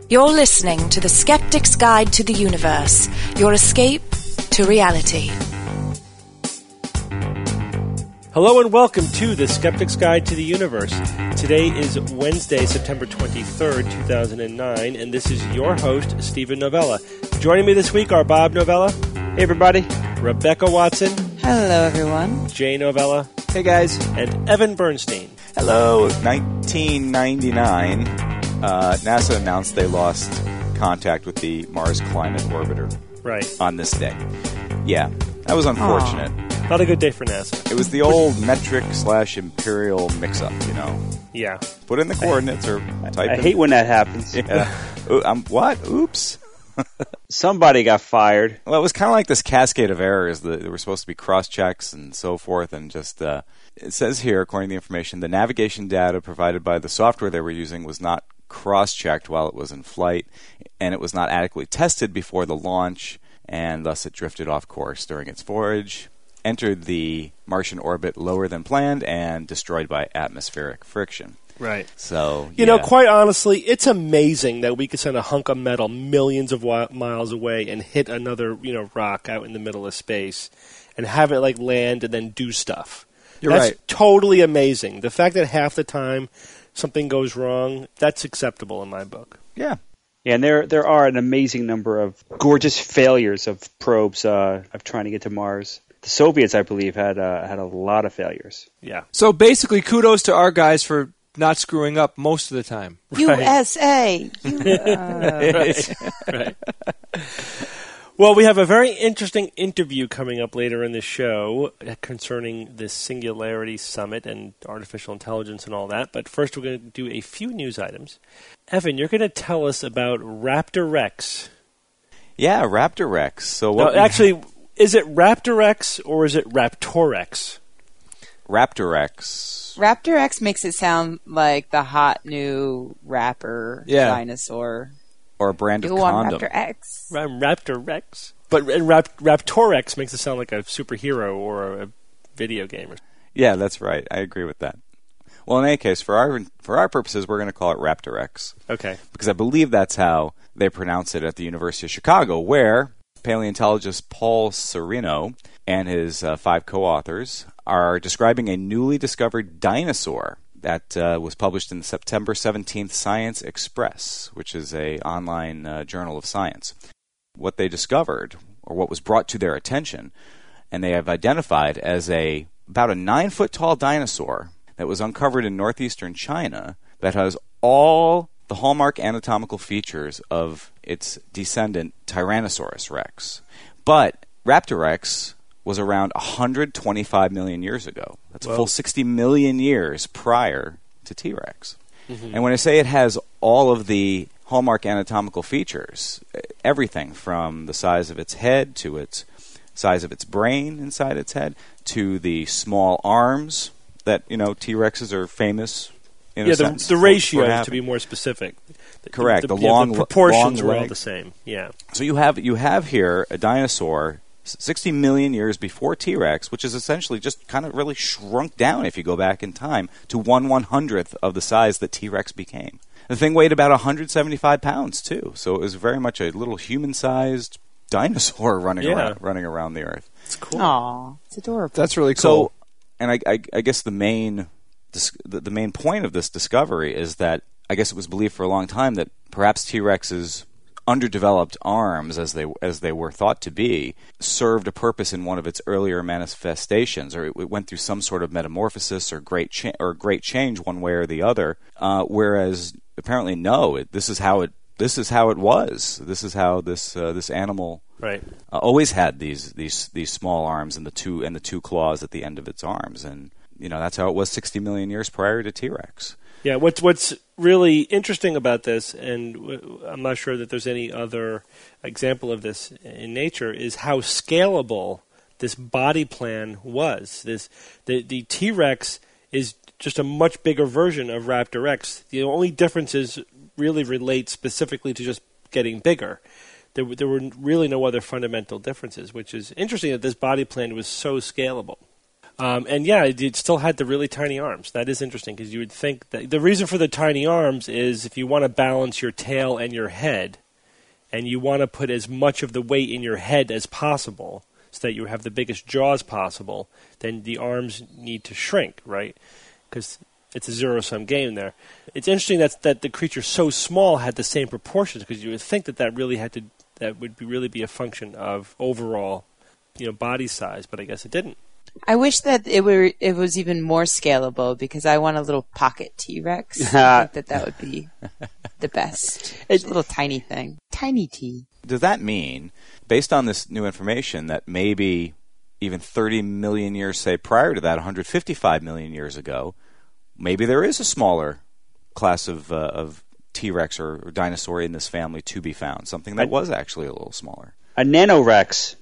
You're listening to The Skeptic's Guide to the Universe, your escape to reality. Hello and welcome to The Skeptic's Guide to the Universe. Today is Wednesday, September 23rd, 2009, and this is your host, Stephen Novella. Joining me this week are Bob Novella. Hey, everybody. Rebecca Watson. Hello, everyone. Jay Novella. Hey, guys. And Evan Bernstein. Hello. 1999, NASA announced they lost contact with the Mars Climate Orbiter. Right. On this day. Yeah, that was unfortunate. Aww. Not a good day for NASA. It was the old metric/imperial mix-up, you know. Yeah. Put in the coordinates or type I hate when that happens. Yeah. What? Oops. Somebody got fired. Well, it was kind of like this cascade of errors. There were supposed to be cross-checks and so forth, and just, it says here, according to the information, the navigation data provided by the software they were using was not cross-checked while it was in flight, and it was not adequately tested before the launch, and thus it drifted off course during its voyage, entered the Martian orbit lower than planned, and destroyed by atmospheric friction. Right. So, You know, quite honestly, it's amazing that we could send a hunk of metal millions of miles away and hit another, rock out in the middle of space and have it, land and then do stuff. That's totally amazing. The fact that half the time something goes wrong, that's acceptable in my book. Yeah. Yeah, and there are an amazing number of gorgeous failures of probes of trying to get to Mars. The Soviets, I believe, had a lot of failures. Yeah. So basically, kudos to our guys for not screwing up most of the time. USA. Right. Well, we have a very interesting interview coming up later in the show concerning the Singularity Summit and artificial intelligence and all that. But first, we're going to do a few news items. Evan, you're going to tell us about Raptor Rex. Yeah, Raptor Rex. So actually, is it Raptor Rex or is it Raptorex? Raptor Rex. Raptor X makes it sound like the hot new rapper dinosaur. Or a brand of condom. condom. Raptor X. Raptor Rex. But Raptorex makes it sound like a superhero or a video game. Yeah, that's right. I agree with that. Well, in any case, for our purposes, we're going to call it Raptor X. Okay. Because I believe that's how they pronounce it at the University of Chicago, where paleontologist Paul Sereno and his 5 co-authors are describing a newly discovered dinosaur that was published in the September 17th Science Express, which is an online journal of science. What they discovered, or what was brought to their attention, and they have identified as about a 9-foot-tall dinosaur that was uncovered in northeastern China that has all the hallmark anatomical features of its descendant Tyrannosaurus rex. But Raptor Rex was around 125 million years ago. That's a full 60 million years prior to T-Rex. Mm-hmm. And when I say it has all of the hallmark anatomical features, everything from the size of its head to its size of its brain inside its head to the small arms that, T-Rexes are famous in a sense. The ratios, to be more specific. Correct. The long proportions long are all legs. the same. Yeah. So you have here a dinosaur 60 million years before T-Rex, which is essentially just kind of really shrunk down if you go back in time to 1/100th of the size that T-Rex became. The thing weighed about 175 pounds, too. So it was very much a little human-sized dinosaur running around the Earth. It's cool. Aww, it's adorable. That's really cool. So, and I guess the main point of this discovery is that I guess it was believed for a long time that perhaps T-Rex's underdeveloped arms, as they were thought to be, served a purpose in one of its earlier manifestations, or it went through some sort of metamorphosis or great change one way or the other. Whereas apparently no, this is how it was. This is how this animal always had these small arms and the two claws at the end of its arms, and that's how it was 60 million years prior to T-Rex. Yeah, what's really interesting about this, and I'm not sure that there's any other example of this in nature, is how scalable this body plan was. The T-Rex is just a much bigger version of Raptor Rex. The only differences really relate specifically to just getting bigger. There were really no other fundamental differences, which is interesting that this body plan was so scalable. And yeah, it still had the really tiny arms. That is interesting because you would think that the reason for the tiny arms is if you want to balance your tail and your head, and you want to put as much of the weight in your head as possible so that you have the biggest jaws possible, then the arms need to shrink, right? Because it's a zero-sum game there. It's interesting that the creature so small had the same proportions because you would think that would really be a function of overall, body size, but I guess it didn't. I wish that it was even more scalable because I want a little pocket T-Rex. I think that would be the best. It's a little tiny thing. Tiny T. Does that mean, based on this new information, that maybe even 30 million years, say, prior to that, 155 million years ago, maybe there is a smaller class of T-Rex or dinosaur in this family to be found, something that was actually a little smaller. A Nanorex.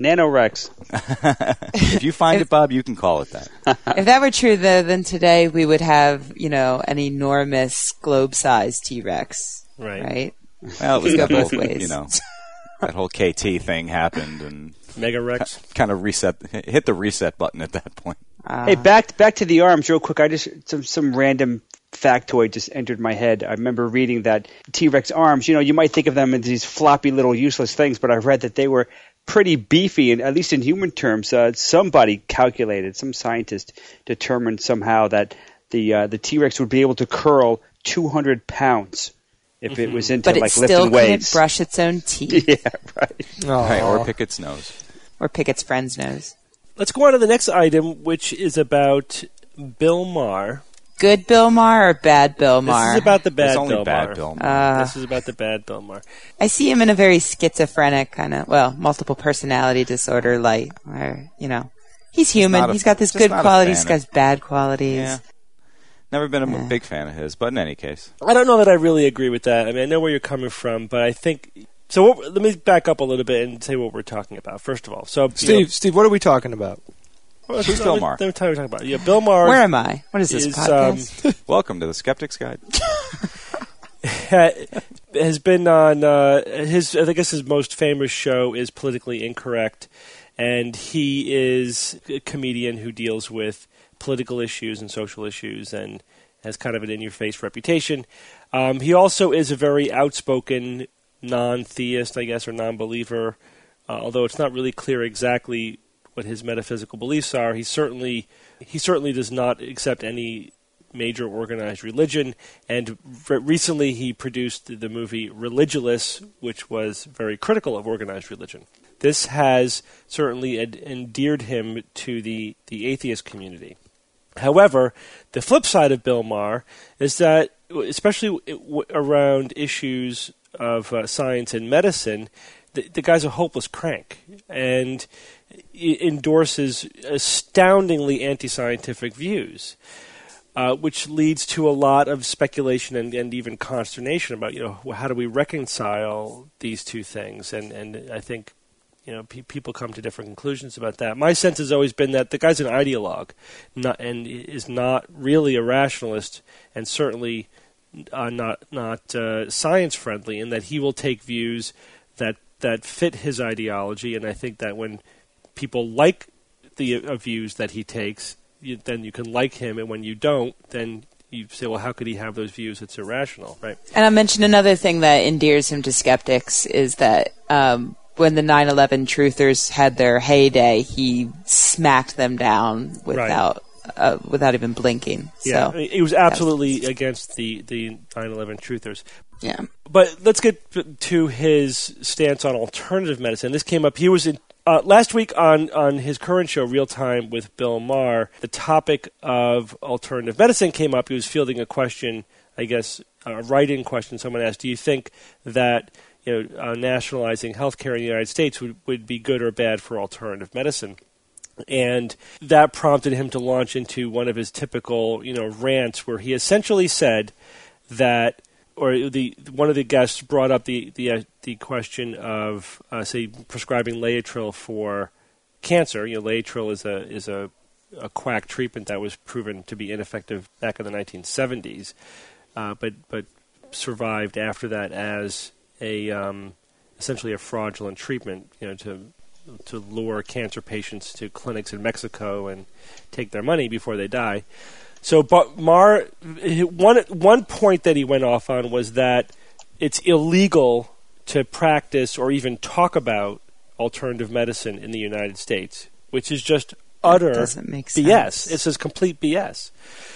If you find it, Bob, you can call it that. If that were true, then today we would have, an enormous globe-sized T-Rex. Right? Well, it go both ways. That whole KT thing happened and Megarex kind of hit the reset button at that point. Hey, back to the arms real quick. I just some random factoid just entered my head. I remember reading that T-Rex arms, you might think of them as these floppy little useless things, but I read that they were pretty beefy, and at least in human terms, somebody calculated, some scientist determined somehow that the T-Rex would be able to curl 200 pounds if it was into lifting weights. But it still couldn't brush its own teeth. Yeah, right. Right, or pick its nose. Or pick its friend's nose. Let's go on to the next item, which is about Bill Maher. Good Bill Maher or bad Bill Maher? This is about the bad Bill Maher. This is about the bad Bill Maher. I see him in a very schizophrenic kind of, multiple personality disorder light. Where, he's human. He's got this good qualities. He's got bad qualities. Yeah. Never been a big fan of his, but in any case. I don't know that I really agree with that. I mean, I know where you're coming from, but I think... So let me back up a little bit and say what we're talking about, first of all. So Steve, what are we talking about? Who's Bill Maher? Let me tell you what we're talking about. Bill Maher. Where am I? What is this podcast? Welcome to the Skeptic's Guide. Has been on I guess his most famous show is Politically Incorrect, and he is a comedian who deals with political issues and social issues and has kind of an in-your-face reputation. He also is a very outspoken non-theist, I guess, or non-believer, although it's not really clear exactly what his metaphysical beliefs are. He certainly does not accept any major organized religion, and recently he produced the movie Religulous, which was very critical of organized religion. This has certainly endeared him to the atheist community. However, the flip side of Bill Maher is that, especially around issues of science and medicine, the guy's a hopeless crank and endorses astoundingly anti-scientific views, which leads to a lot of speculation and even consternation about, how do we reconcile these two things? And I think, people come to different conclusions about that. My sense has always been that the guy's an ideologue, and is not really a rationalist, and certainly not science friendly, in that he will take views that fit his ideology. And I think that when people like the views that he takes, then you can like him, and when you don't, then you say, well, how could he have those views? It's irrational, right? And I mentioned another thing that endears him to skeptics is that when the 9/11 truthers had their heyday, he smacked them down without even blinking. Yeah, so, he was absolutely against the 9/11 truthers. Yeah. But let's get to his stance on alternative medicine. This came up. He was in last week on his current show, Real Time with Bill Maher. The topic of alternative medicine came up. He was fielding a question, I guess, a write-in question. Someone asked, do you think that nationalizing healthcare in the United States would be good or bad for alternative medicine? And that prompted him to launch into one of his typical, rants, where he essentially said that, or one of the guests brought up the question of, say, prescribing Laetrile for cancer. Laetrile is a quack treatment that was proven to be ineffective back in the 1970s, but survived after that as essentially a fraudulent treatment, to to lure cancer patients to clinics in Mexico and take their money before they die. So, but one point that he went off on was that it's illegal to practice or even talk about alternative medicine in the United States, which is just utter BS. It's just complete BS.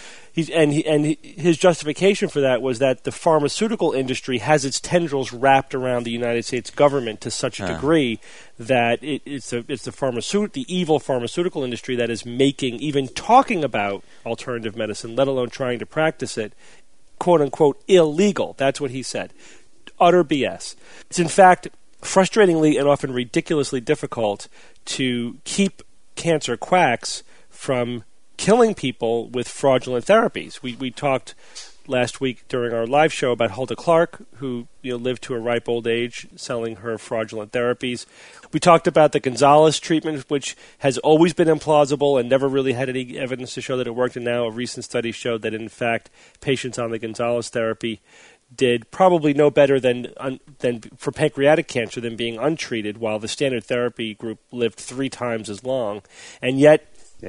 His justification for that was that the pharmaceutical industry has its tendrils wrapped around the United States government to such a degree that it's the evil pharmaceutical industry that is making, even talking about alternative medicine, let alone trying to practice it, quote unquote, illegal. That's what he said. Utter BS. It's in fact frustratingly and often ridiculously difficult to keep cancer quacks from killing people with fraudulent therapies. We talked last week during our live show about Hulda Clark, who lived to a ripe old age selling her fraudulent therapies. We talked about the Gonzalez treatment, which has always been implausible and never really had any evidence to show that it worked, and now a recent study showed that, in fact, patients on the Gonzalez therapy did probably no better than for pancreatic cancer than being untreated, while the standard therapy group lived 3 times as long. And yet,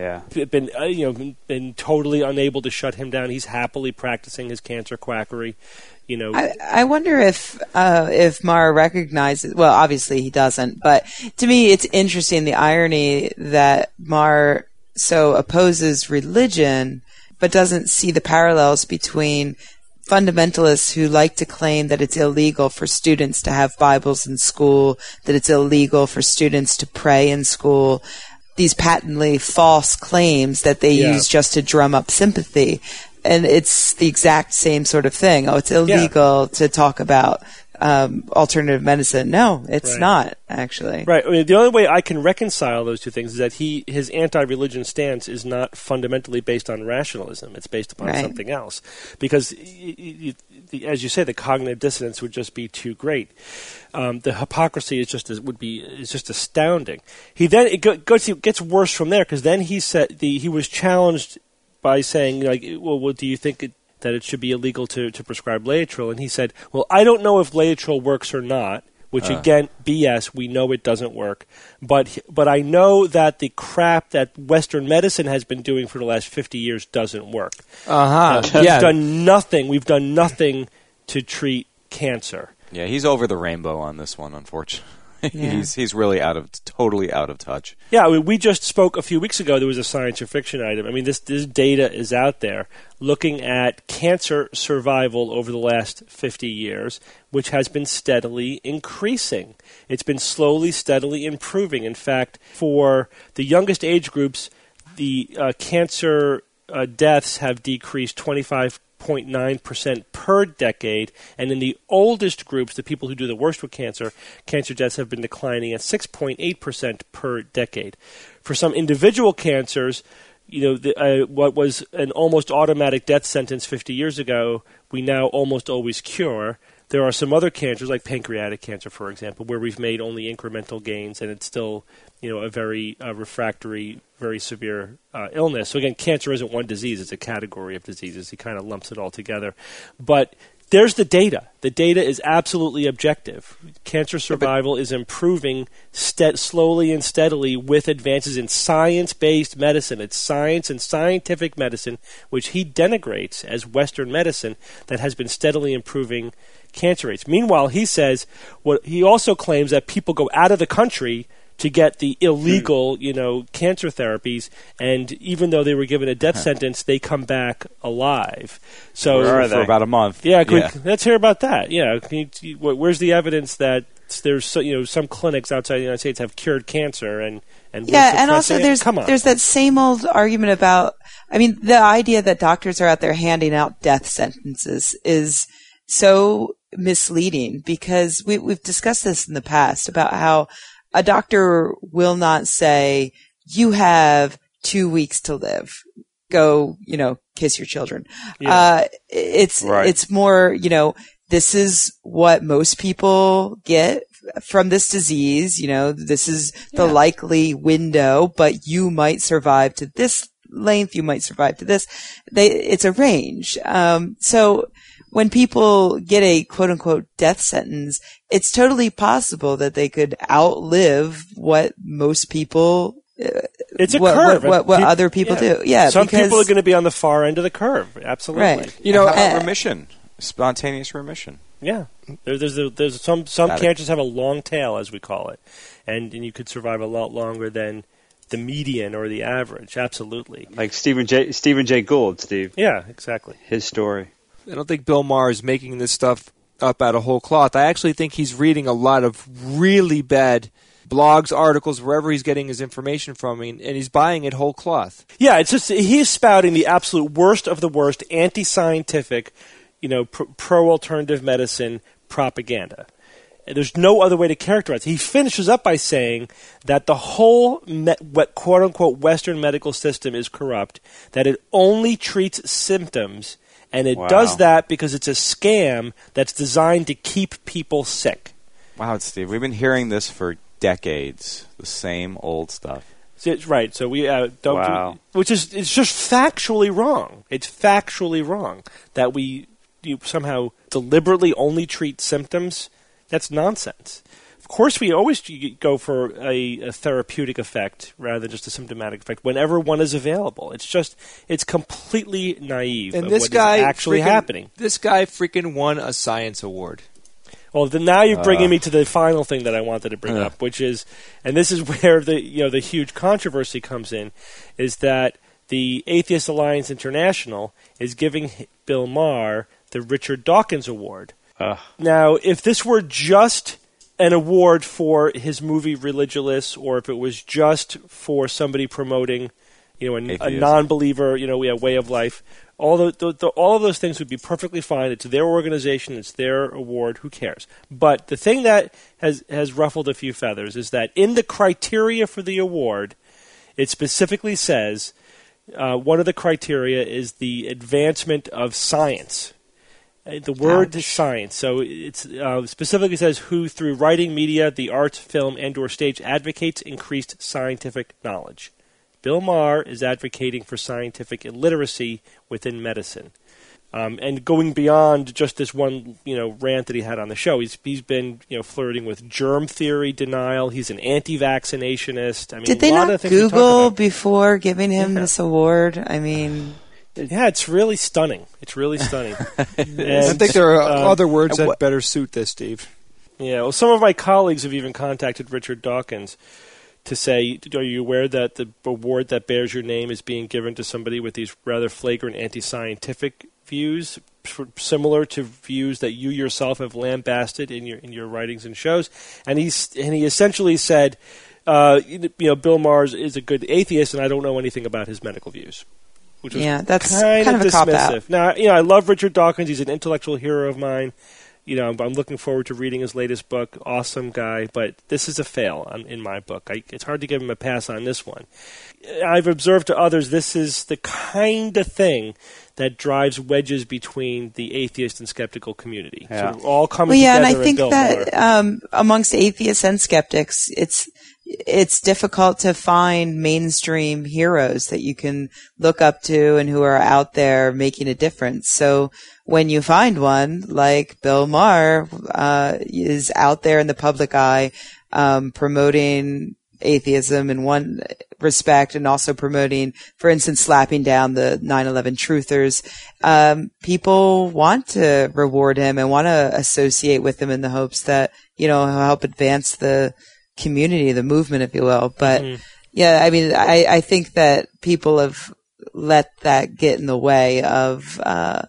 been totally unable to shut him down. He's happily practicing his cancer quackery. I wonder if Maher recognizes. Well, obviously he doesn't. But to me, it's interesting the irony that Maher so opposes religion, but doesn't see the parallels between fundamentalists who like to claim that it's illegal for students to have Bibles in school, that it's illegal for students to pray in school. These patently false claims that they use just to drum up sympathy. And it's the exact same sort of thing. Oh, it's illegal to talk about alternative medicine. No, it's not, actually. Right. I mean, the only way I can reconcile those two things is that his anti-religion stance is not fundamentally based on rationalism. It's based upon something else. Because, as you say, the cognitive dissonance would just be too great. The hypocrisy is just astounding. It gets worse from there, because then he said he was challenged by saying, well, do you think that it should be illegal to prescribe Laetrile? And he said, well, I don't know if Laetrile works or not, which again, BS, we know it doesn't work. But I know that the crap that Western medicine has been doing for the last 50 years doesn't work. We've done nothing to treat cancer. Yeah, he's over the rainbow on this one, unfortunately. Yeah. He's really totally out of touch. Yeah, I mean, we just spoke a few weeks ago. There was a science or fiction item. I mean, this data is out there looking at cancer survival over the last 50 years, which has been steadily increasing. It's been slowly, steadily improving. In fact, for the youngest age groups, the cancer deaths have decreased 25.9% per decade, and in the oldest groups, the people who do the worst with cancer deaths have been declining at 6.8% per decade. For some individual cancers, what was an almost automatic death sentence 50 years ago, we now almost always cure. There are some other cancers, like pancreatic cancer, for example, where we've made only incremental gains, and it's still, a very refractory, very severe illness. So again, cancer isn't one disease; it's a category of diseases. He kind of lumps it all together. But there's the data. The data is absolutely objective. Cancer survival is improving slowly and steadily with advances in science-based medicine. It's science and scientific medicine, which he denigrates as Western medicine, that has been steadily improving cancer rates. Meanwhile, he says he also claims that people go out of the country to get the illegal, cancer therapies, and even though they were given a death sentence, they come back alive. So for about a month. Yeah, let's hear about that. Yeah, where's the evidence that there's some clinics outside the United States have cured cancer and also there's that same old argument about, the idea that doctors are out there handing out death sentences is so misleading, because we've discussed this in the past about how a doctor will not say, you have 2 weeks to live. Go, kiss your children. Yeah. It's more, this is what most people get from this disease. This is the likely window, but you might survive to this length. You might survive to this. It's a range. So when people get a quote unquote death sentence, it's totally possible that they could outlive what most people. It's a curve. What other people do. Yeah. Some people are going to be on the far end of the curve. Absolutely. Right. How about remission? Spontaneous remission. Yeah. There's some cancers have a long tail, as we call it, and you could survive a lot longer than the median or the average. Absolutely. Like Stephen Jay Gould, Steve. Yeah, exactly. His story. I don't think Bill Maher is making this stuff up out of whole cloth. I actually think he's reading a lot of really bad blogs, articles, wherever he's getting his information from, and he's buying it whole cloth. Yeah, it's just he's spouting the absolute worst of the worst anti-scientific, pro-alternative medicine propaganda. There's no other way to characterize it. He finishes up by saying that the whole quote-unquote Western medical system is corrupt, that it only treats symptoms, and it does that because it's a scam that's designed to keep people sick. Wow, Steve, we've been hearing this for decades, the same old stuff. Right, so we don't which is it's just factually wrong. It's factually wrong that you somehow deliberately only treat symptoms. That's nonsense. Of course, we always go for a therapeutic effect rather than just a symptomatic effect whenever one is available. It's completely naive and of this what guy is actually happening. This guy freaking won a science award. Well, now you're bringing me to the final thing that I wanted to bring up, which is, and this is where the huge controversy comes in, is that the Atheist Alliance International is giving Bill Maher the Richard Dawkins Award. Now, if this were just an award for his movie Religulous, or if it was just for somebody promoting, a non-believer, way of life, all of those things would be perfectly fine. It's their organization, it's their award. Who cares? But the thing that has ruffled a few feathers is that in the criteria for the award, it specifically says one of the criteria is the advancement of science. The word is science. So it specifically says who, through writing, media, the arts, film, and/or stage, advocates increased scientific knowledge. Bill Maher is advocating for scientific illiteracy within medicine, and going beyond just this one, rant that he had on the show. He's been, flirting with germ theory denial. He's an anti-vaccinationist. I mean, did they not Google before giving him this award? I mean. Yeah, it's really stunning. It's really stunning. And, I think there are other words that better suit this, Steve. Yeah, well, some of my colleagues have even contacted Richard Dawkins to say, are you aware that the award that bears your name is being given to somebody with these rather flagrant anti-scientific views, similar to views that you yourself have lambasted in your writings and shows? And he essentially said, Bill Maher is a good atheist, and I don't know anything about his medical views. Which was that's kind of a cop-out. Now, I love Richard Dawkins. He's an intellectual hero of mine. I'm looking forward to reading his latest book. Awesome guy, but this is a fail in my book. It's hard to give him a pass on this one. I've observed to others this is the kind of thing that drives wedges between the atheist and skeptical community. Yeah. So all coming together. And I think Bill that Maher. Amongst atheists and skeptics, it's difficult to find mainstream heroes that you can look up to and who are out there making a difference. So when you find one like Bill Maher is out there in the public eye, promoting atheism in one respect and also promoting, for instance, slapping down the 9/11 truthers, people want to reward him and want to associate with him in the hopes that, he'll help advance the community, the movement, if you will. But yeah, I mean, I think that people have let that get in the way of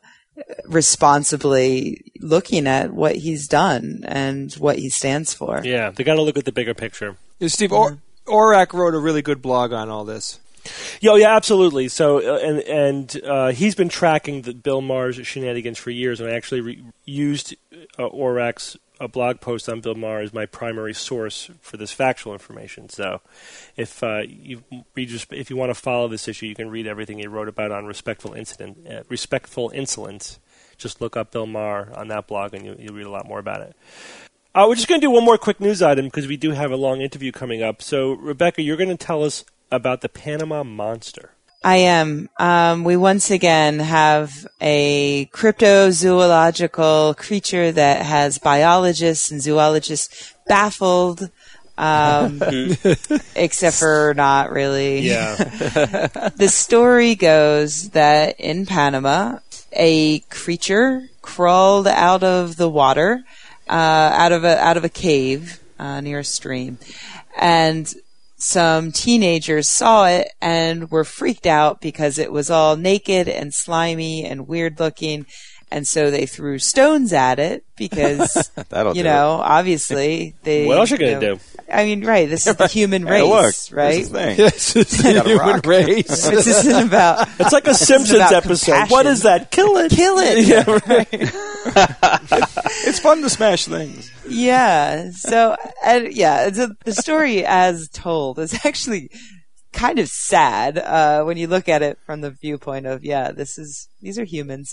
responsibly looking at what he's done and what he stands for. Yeah, they got to look at the bigger picture. Steve, Orak wrote a really good blog on all this. Yeah, absolutely. So, and he's been tracking Bill Maher's shenanigans for years, and I actually used Orak's blog post on Bill Maher as my primary source for this factual information. So, if you want to follow this issue, you can read everything he wrote about on respectful insolence. Just look up Bill Maher on that blog, and you'll read a lot more about it. We're just going to do one more quick news item because we do have a long interview coming up. So, Rebecca, you're going to tell us about the Panama Monster. I am. We once again have a cryptozoological creature that has biologists and zoologists baffled, except for not really. Yeah. The story goes that in Panama, a creature crawled out of the water, out of a cave near a stream, and some teenagers saw it and were freaked out because it was all naked and slimy and weird looking. And so they threw stones at it because, obviously they. What else are you going to do? I mean, right. This is the human race, right? This is the human race. This isn't about. It's like a Simpsons episode. compassion. What is that? Kill it. Kill it. Yeah, right. It's fun to smash things. Yeah. So, the story as told is actually kind of sad when you look at it from the viewpoint of, these are humans.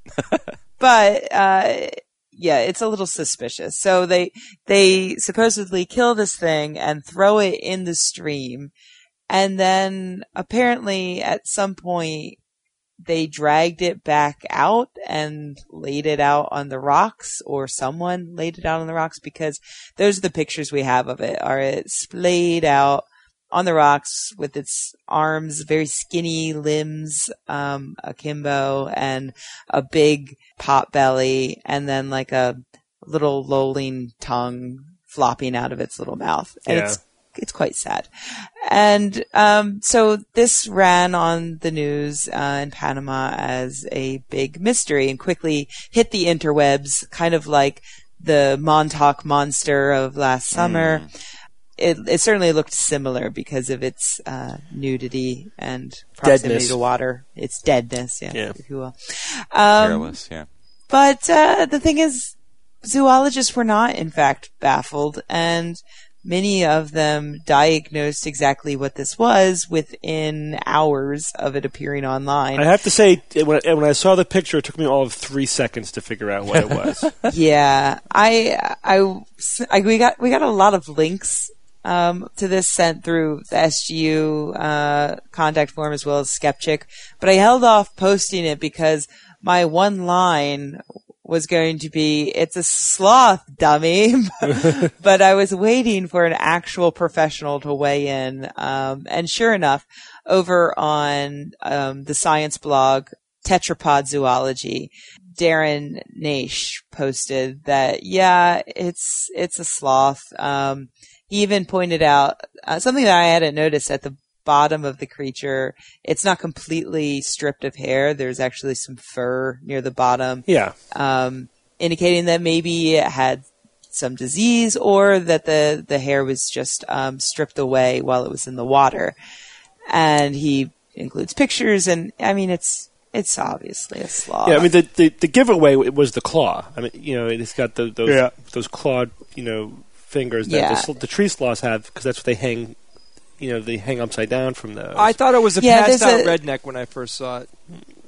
But it's a little suspicious. So they supposedly kill this thing and throw it in the stream, and then apparently at some point they dragged it back out and laid it out on the rocks, or someone laid it out on the rocks, because those are the pictures we have of it. It's splayed out on the rocks with its arms, very skinny limbs, akimbo, and a big pot belly, and then like a little lolling tongue flopping out of its little mouth. And it's quite sad. And so this ran on the news in Panama as a big mystery and quickly hit the interwebs, kind of like the Montauk monster of last summer. It certainly looked similar because of its nudity and proximity Deadness. to water. Its deadness, if you will. Careless, yeah. But the thing is, zoologists were not, in fact, baffled, and many of them diagnosed exactly what this was within hours of it appearing online. I have to say, when I saw the picture, it took me all of 3 seconds to figure out what it was. Yeah, we got a lot of links to this sent through the SGU contact form as well as Skeptic, but I held off posting it because my one line was going to be, "It's a sloth, dummy," but I was waiting for an actual professional to weigh in, and sure enough, over on the science blog Tetrapod Zoology, Darren Naish posted that it's a sloth. He even pointed out something that I hadn't noticed at the bottom of the creature. It's not completely stripped of hair. There's actually some fur near the bottom. Yeah. Indicating that maybe it had some disease, or that the hair was just stripped away while it was in the water. And he includes pictures, and I mean, it's obviously a sloth. Yeah, I mean, the giveaway was the claw. I mean, it's got those clawed, fingers that the tree sloths have, because that's what they hang. They hang upside down from those. I thought it was a passed out redneck when I first saw it.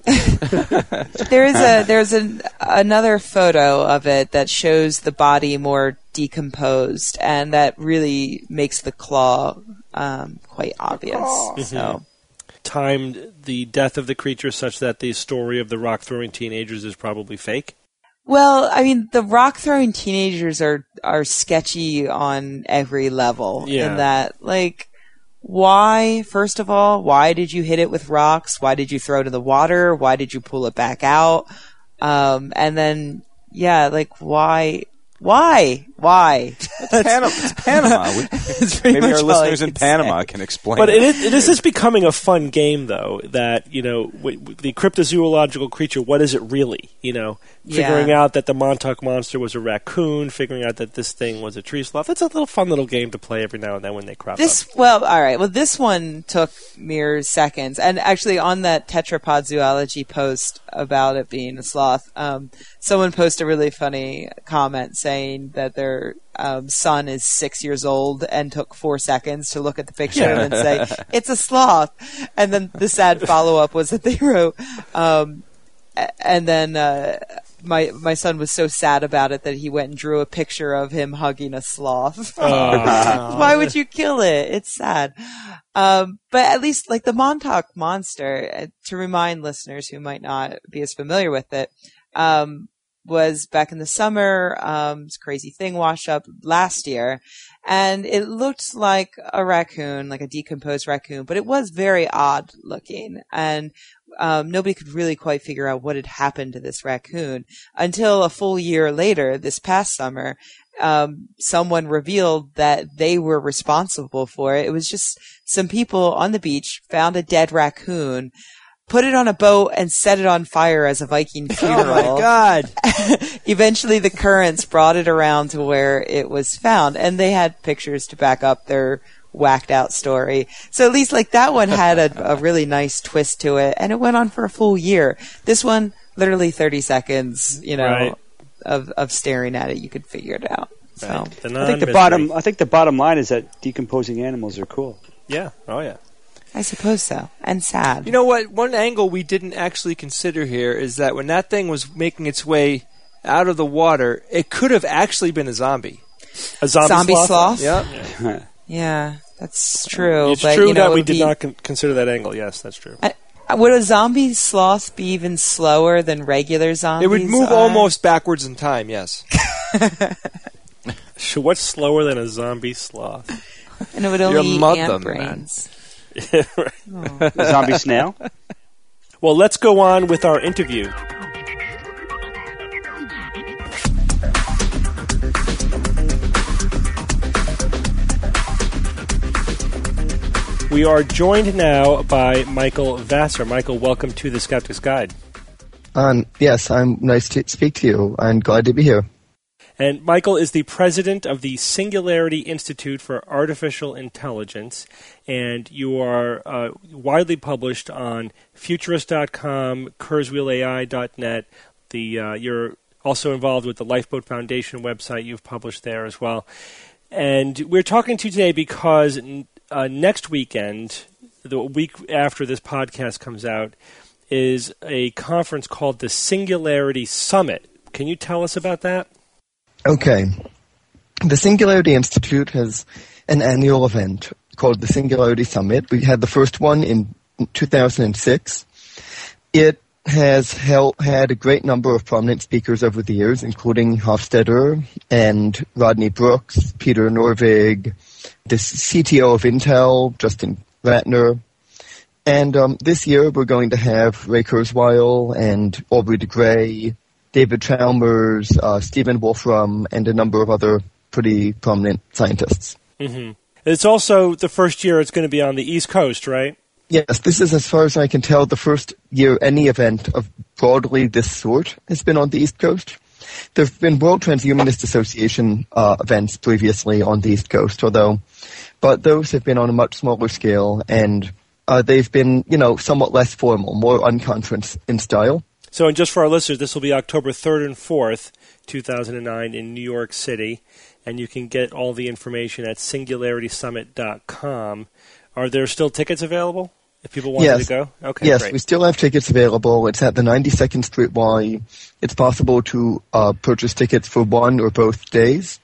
There's another photo of it that shows the body more decomposed, and that really makes the claw quite obvious. So timed the death of the creature such that the story of the rock throwing teenagers is probably fake. Well, I mean, the rock-throwing teenagers are sketchy on every level. Yeah. In that, why, first of all, why did you hit it with rocks? Why did you throw it in the water? Why did you pull it back out? And then, why? It's Panama. Maybe our listeners in Panama can explain. But this is becoming a fun game, though, that, the cryptozoological creature, what is it really? Figuring out that the Montauk monster was a raccoon, figuring out that this thing was a tree sloth. It's a fun little game to play every now and then when they crop up. Well, all right. Well, this one took mere seconds. And actually, on that Tetrapod Zoology post about it being a sloth, someone posted a really funny comment saying that their son is 6 years old and took 4 seconds to look at the picture and say, "It's a sloth." And then the sad follow-up was that they wrote, and then my son was so sad about it that he went and drew a picture of him hugging a sloth. Why would you kill it? It's sad. But at least like the Montauk Monster, to remind listeners who might not be as familiar with it, was back in the summer. This crazy thing washed up last year, and it looked like a raccoon, like a decomposed raccoon, but it was very odd looking, and nobody could really quite figure out what had happened to this raccoon until a full year later, this past summer. Someone revealed that they were responsible for it. It was just some people on the beach found a dead raccoon, put it on a boat, and set it on fire as a Viking funeral. Oh my God. Eventually the currents brought it around to where it was found, and they had pictures to back up their whacked out story. So at least like that one had a really nice twist to it, and it went on for a full year. This one, literally 30 seconds, Right. of staring at it, you could figure it out. So Right. I think the bottom line is that decomposing animals are cool. Yeah. Oh, yeah. I suppose so. And sad. You know what? One angle we didn't actually consider here is that when that thing was making its way out of the water, it could have actually been a zombie. A zombie sloth? Yep. Yeah, that's true. It's but, true that it we would did be- not consider that angle. Yes, that's true. Would a zombie sloth be even slower than regular zombies? It would move are? almost backwards in time, yes. So what's slower than a zombie sloth? And it would only Your eat mother, ant man. brains. A zombie snail? Well, let's go on with our interview. We are joined now by Michael Vassar. Michael, welcome to the Skeptic's Guide. Yes, I'm nice to speak to you. I'm glad to be here. And Michael is the president of the Singularity Institute for Artificial Intelligence, and you are widely published on Futurist.com, KurzweilAI.net. You're also involved with the Lifeboat Foundation website. You've published there as well. And we're talking to you today because next weekend, the week after this podcast comes out, is a conference called the Singularity Summit. Can you tell us about that? Okay. The Singularity Institute has an annual event called the Singularity Summit. We had the first one in 2006. It has had a great number of prominent speakers over the years, including Hofstadter and Rodney Brooks, Peter Norvig, the CTO of Intel, Justin Ratner. And this year we're going to have Ray Kurzweil and Aubrey de Grey, David Chalmers, Stephen Wolfram, and a number of other pretty prominent scientists. Mm-hmm. It's also the first year it's going to be on the East Coast, right? Yes, this is, as far as I can tell, the first year any event of broadly this sort has been on the East Coast. There have been World Transhumanist Association events previously on the East Coast, but those have been on a much smaller scale, and they've been, somewhat less formal, more unconference in style. So, and just for our listeners, this will be October 3rd and 4th, 2009 in New York City, and you can get all the information at singularitysummit.com. Are there still tickets available if people wanted to go? Okay, yes, great. We still have tickets available. It's at the 92nd Street Y. It's possible to purchase tickets for one or both days.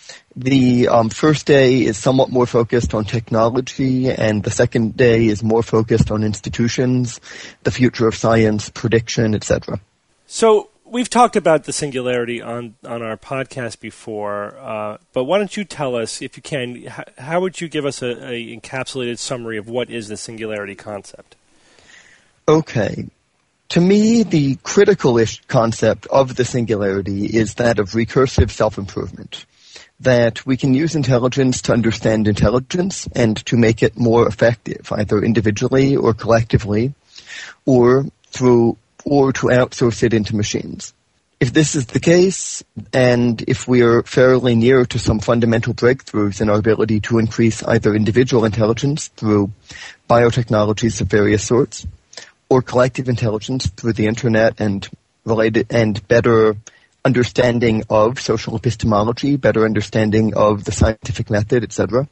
The first day is somewhat more focused on technology, and the second day is more focused on institutions, the future of science, prediction, etc. So we've talked about the singularity on our podcast before, but why don't you tell us, if you can, how would you give us a encapsulated summary of what is the singularity concept? Okay. To me, the critical-ish concept of the singularity is that of recursive self-improvement. That we can use intelligence to understand intelligence and to make it more effective, either individually or collectively, or to outsource it into machines. If this is the case, and if we are fairly near to some fundamental breakthroughs in our ability to increase either individual intelligence through biotechnologies of various sorts, or collective intelligence through the internet and related and better understanding of social epistemology, better understanding of the scientific method, etc.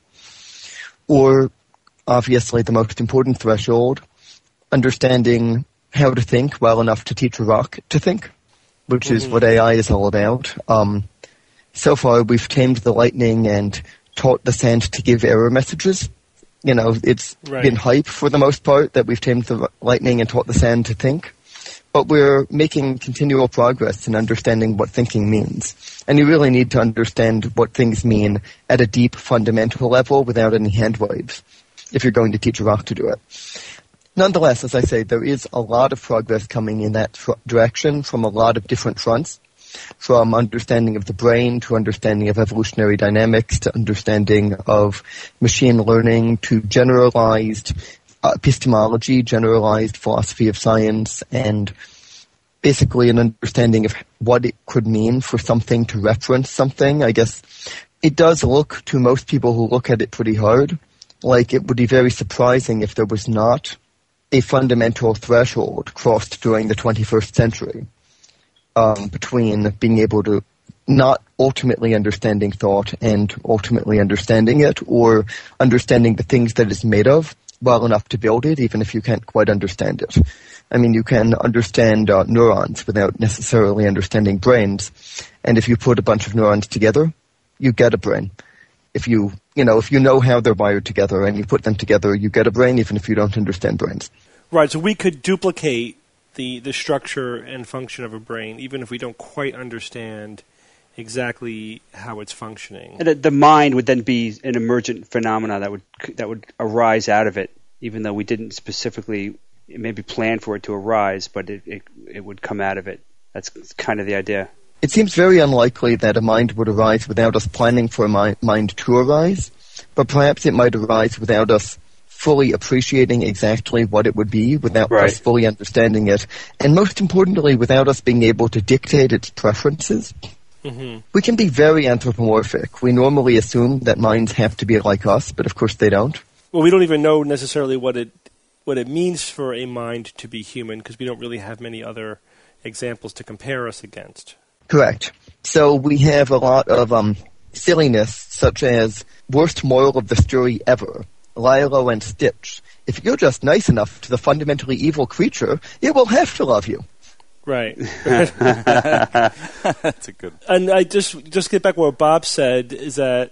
Or, obviously, the most important threshold, understanding how to think well enough to teach a rock to think, which is what AI is all about. So far, we've tamed the lightning and taught the sand to give error messages, It's Right. been hype for the most part that we've tamed the lightning and taught the sand to think. But we're making continual progress in understanding what thinking means. And you really need to understand what things mean at a deep fundamental level without any hand waves if you're going to teach a rock to do it. Nonetheless, as I say, there is a lot of progress coming in that direction from a lot of different fronts, from understanding of the brain to understanding of evolutionary dynamics to understanding of machine learning to generalized epistemology, generalized philosophy of science, and basically an understanding of what it could mean for something to reference something. I guess it does look, to most people who look at it pretty hard, like it would be very surprising if there was not a fundamental threshold crossed during the 21st century between being able to not ultimately understanding thought and ultimately understanding it, or understanding the things that it's made of well enough to build it, even if you can't quite understand it. I mean, you can understand neurons without necessarily understanding brains, and if you put a bunch of neurons together, you get a brain. If you know how they're wired together and you put them together, you get a brain, even if you don't understand brains. Right, so we could duplicate the structure and function of a brain, even if we don't quite understand exactly how it's functioning. And the mind would then be an emergent phenomena that would arise out of it, even though we didn't specifically maybe plan for it to arise, but it would come out of it. That's kind of the idea. It seems very unlikely that a mind would arise without us planning for a mind to arise, but perhaps it might arise without us fully appreciating exactly what it would be, without us fully understanding it, and most importantly, without us being able to dictate its preferences. Mm-hmm. We can be very anthropomorphic. We normally assume that minds have to be like us, but of course they don't. Well, we don't even know necessarily what it means for a mind to be human, because we don't really have many other examples to compare us against. Correct. So we have a lot of silliness, such as worst moral of the story ever, Lilo and Stitch. If you're just nice enough to the fundamentally evil creature, it will have to love you. Right. That's a good. And I just get back to what Bob said, is that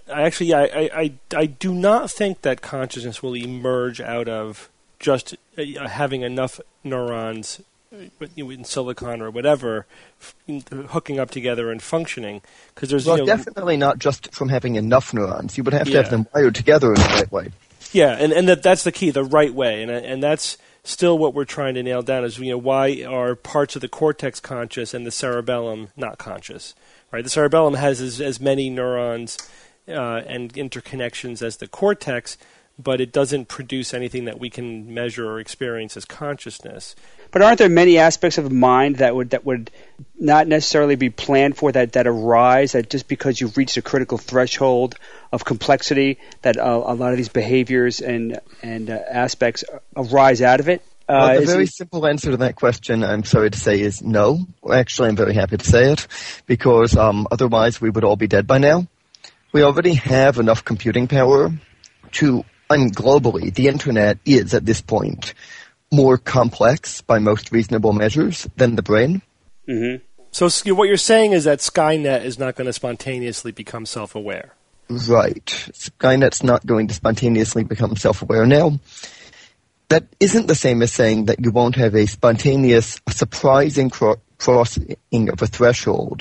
I do not think that consciousness will emerge out of just having enough neurons in silicon or whatever hooking up together and functioning, because there's definitely not just from having enough neurons. You would have to have them wired together in the right way. Yeah, and that's the key, the right way, and that's still what we're trying to nail down is why are parts of the cortex conscious and the cerebellum not conscious, right? The cerebellum has as many neurons and interconnections as the cortex, but it doesn't produce anything that we can measure or experience as consciousness. But aren't there many aspects of mind that would not necessarily be planned for, that arise, that just because you've reached a critical threshold of complexity, that a lot of these behaviors and aspects arise out of it? Well, the very simple answer to that question, I'm sorry to say, is no. Actually, I'm very happy to say it, because otherwise we would all be dead by now. We already have enough computing power to, globally, the Internet is, at this point, more complex by most reasonable measures than the brain. Mm-hmm. So what you're saying is that Skynet is not going to spontaneously become self-aware. Right. Skynet's not going to spontaneously become self-aware now. That isn't the same as saying that you won't have a spontaneous, surprising crossing of a threshold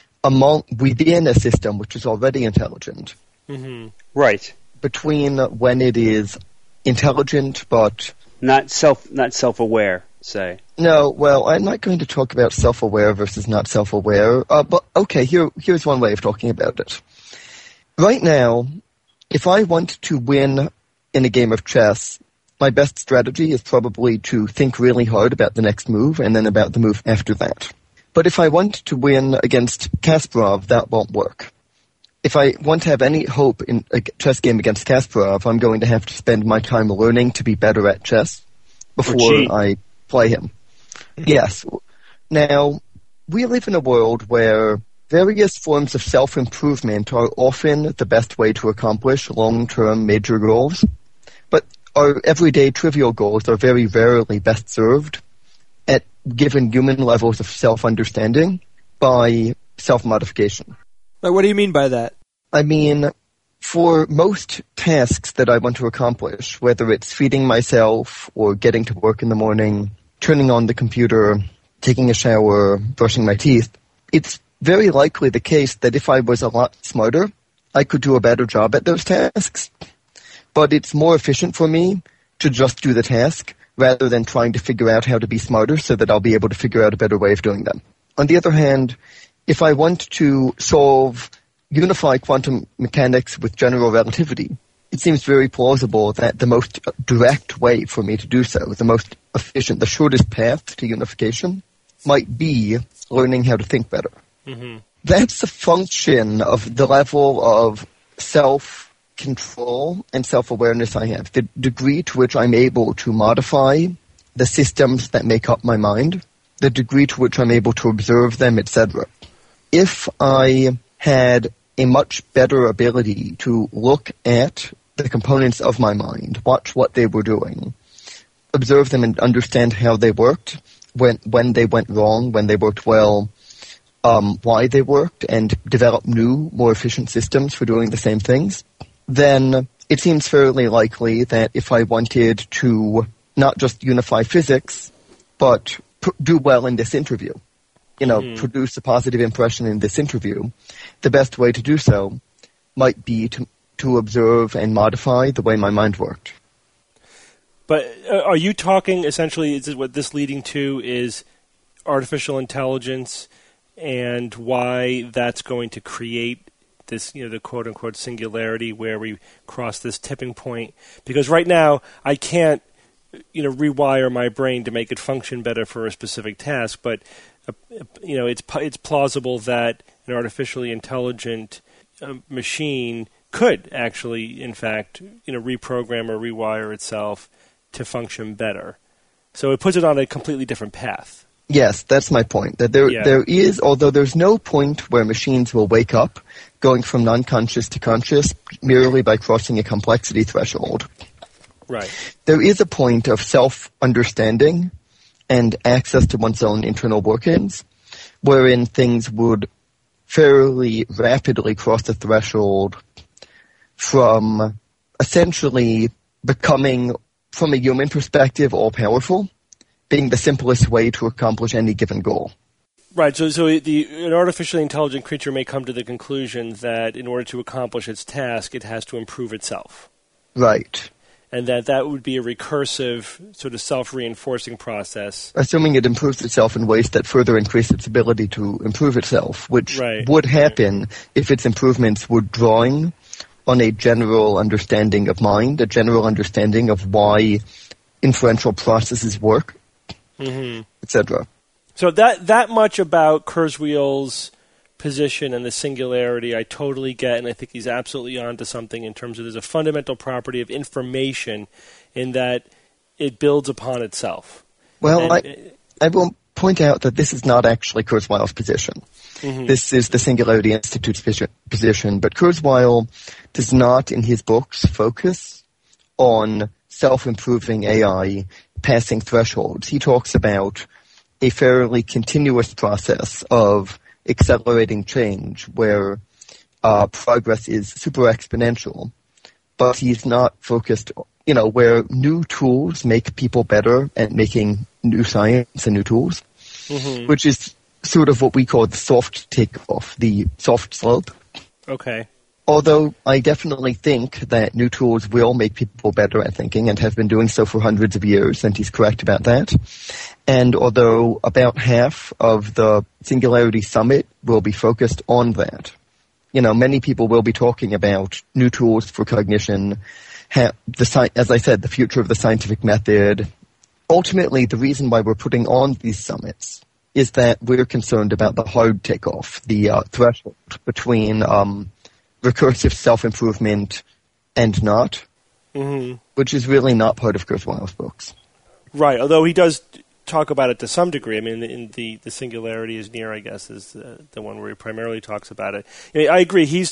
within a system which is already intelligent. Mm-hmm. Right. Between when it is intelligent but not self-aware, say. No, well, I'm not going to talk about self-aware versus not self-aware, but okay, here's one way of talking about it. Right now, if I want to win in a game of chess, my best strategy is probably to think really hard about the next move and then about the move after that. But if I want to win against Kasparov, that won't work. If I want to have any hope in a chess game against Kasparov, I'm going to have to spend my time learning to be better at chess before I play him. Yes. Now, we live in a world where various forms of self-improvement are often the best way to accomplish long-term major goals, but our everyday trivial goals are very rarely best served at given human levels of self-understanding by self-modification. What do you mean by that? I mean, for most tasks that I want to accomplish, whether it's feeding myself or getting to work in the morning, turning on the computer, taking a shower, brushing my teeth, it's very likely the case that if I was a lot smarter, I could do a better job at those tasks. But it's more efficient for me to just do the task rather than trying to figure out how to be smarter so that I'll be able to figure out a better way of doing them. On the other hand, if I want to unify quantum mechanics with general relativity, it seems very plausible that the most direct way for me to do so, the most efficient, the shortest path to unification, might be learning how to think better. Mm-hmm. That's a function of the level of self-control and self-awareness I have, the degree to which I'm able to modify the systems that make up my mind, the degree to which I'm able to observe them, etc. If I had a much better ability to look at the components of my mind, watch what they were doing, observe them and understand how they worked, when they went wrong, when they worked well, why they worked, and develop new, more efficient systems for doing the same things, then it seems fairly likely that if I wanted to not just unify physics, but do well in this interview, produce a positive impression in this interview, the best way to do so might be to observe and modify the way my mind worked. But are you talking, essentially, is what this leading to is artificial intelligence and why that's going to create this, the quote-unquote singularity where we cross this tipping point? Because right now, I can't, rewire my brain to make it function better for a specific task, but it's plausible that an artificially intelligent machine could actually, in fact, reprogram or rewire itself to function better. So it puts it on a completely different path. Yes, that's my point. That there is, although there's no point where machines will wake up, going from non-conscious to conscious merely by crossing a complexity threshold. Right. There is a point of self-understanding and access to one's own internal workings, wherein things would fairly rapidly cross the threshold from essentially becoming, from a human perspective, all-powerful, being the simplest way to accomplish any given goal. Right, so an artificially intelligent creature may come to the conclusion that in order to accomplish its task, it has to improve itself. Right. And that would be a recursive, sort of self-reinforcing process. Assuming it improves itself in ways that further increase its ability to improve itself, which would happen if its improvements were drawing on a general understanding of mind, a general understanding of why inferential processes work, etc. So that much about Kurzweil's position and the singularity I totally get, and I think he's absolutely onto something in terms of there's a fundamental property of information in that it builds upon itself. Well, I will point out that this is not actually Kurzweil's position. Mm-hmm. This is the Singularity Institute's position, but Kurzweil does not, in his books, focus on self-improving AI passing thresholds. He talks about a fairly continuous process of accelerating change where progress is super exponential, but he's not focused, where new tools make people better at making new science and new tools, which is sort of what we call the soft takeoff, the soft slope. Okay. Although I definitely think that new tools will make people better at thinking and have been doing so for hundreds of years, and he's correct about that. And although about half of the Singularity Summit will be focused on that, many people will be talking about new tools for cognition, as I said, the future of the scientific method. Ultimately, the reason why we're putting on these summits is that we're concerned about the hard takeoff, the threshold between recursive self-improvement and not, which is really not part of Kurzweil's books. Right, although he does talk about it to some degree. I mean, in the Singularity is Near, I guess, is the one where he primarily talks about it. I agree. He's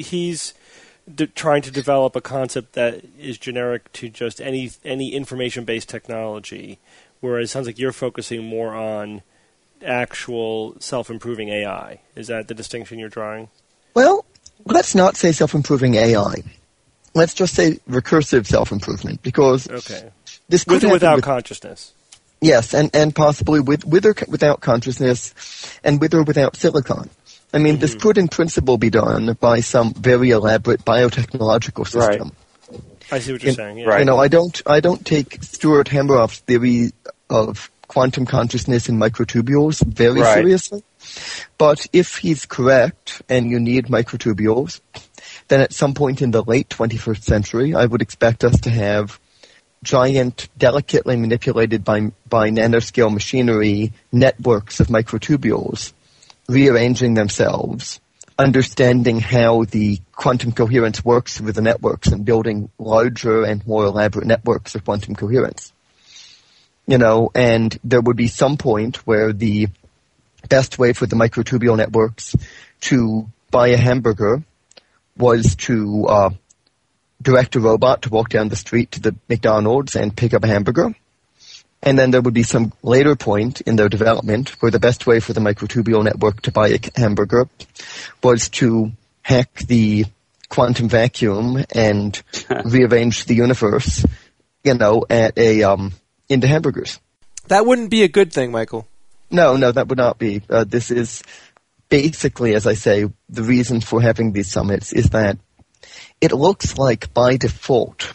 trying to develop a concept that is generic to just any information-based technology, whereas it sounds like you're focusing more on actual self-improving AI. Is that the distinction you're drawing? Well, let's not say self-improving AI. Let's just say recursive self-improvement, because this could without consciousness. Yes, and possibly with or without consciousness, and with or without silicon. I mean, this could in principle be done by some very elaborate biotechnological system. Right. I see what you're saying. Yeah. Right. You know, I don't take Stuart Hameroff's theory of quantum consciousness in microtubules very seriously. But if he's correct and you need microtubules, then at some point in the late 21st century, I would expect us to have giant, delicately manipulated by nanoscale machinery networks of microtubules rearranging themselves, understanding how the quantum coherence works with the networks and building larger and more elaborate networks of quantum coherence. You know, and there would be some point where the best way for the microtubule networks to buy a hamburger was to direct a robot to walk down the street to the McDonald's and pick up a hamburger. And then there would be some later point in their development where the best way for the microtubule network to buy a hamburger was to hack the quantum vacuum and rearrange the universe, you know, into hamburgers. That wouldn't be a good thing, Michael. No, that would not be. This is basically, as I say, the reason for having these summits is that it looks like by default,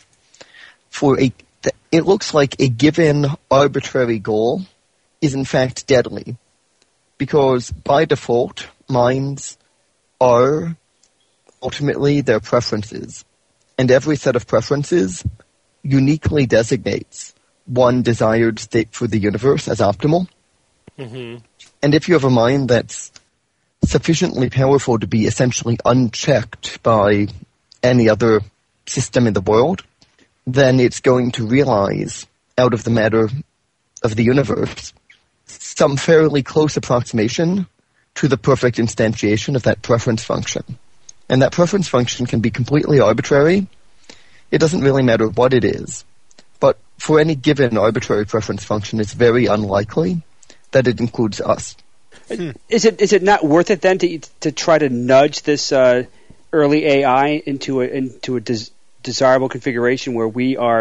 it looks like a given arbitrary goal is in fact deadly, because by default, minds are ultimately their preferences, and every set of preferences uniquely designates one desired state for the universe as optimal. Mm-hmm. And if you have a mind that's sufficiently powerful to be essentially unchecked by any other system in the world, then it's going to realize out of the matter of the universe some fairly close approximation to the perfect instantiation of that preference function. And that preference function can be completely arbitrary. It doesn't really matter what it is. But for any given arbitrary preference function, it's very unlikely that it includes us. Is it not worth it then to try to nudge this early AI into a desirable configuration where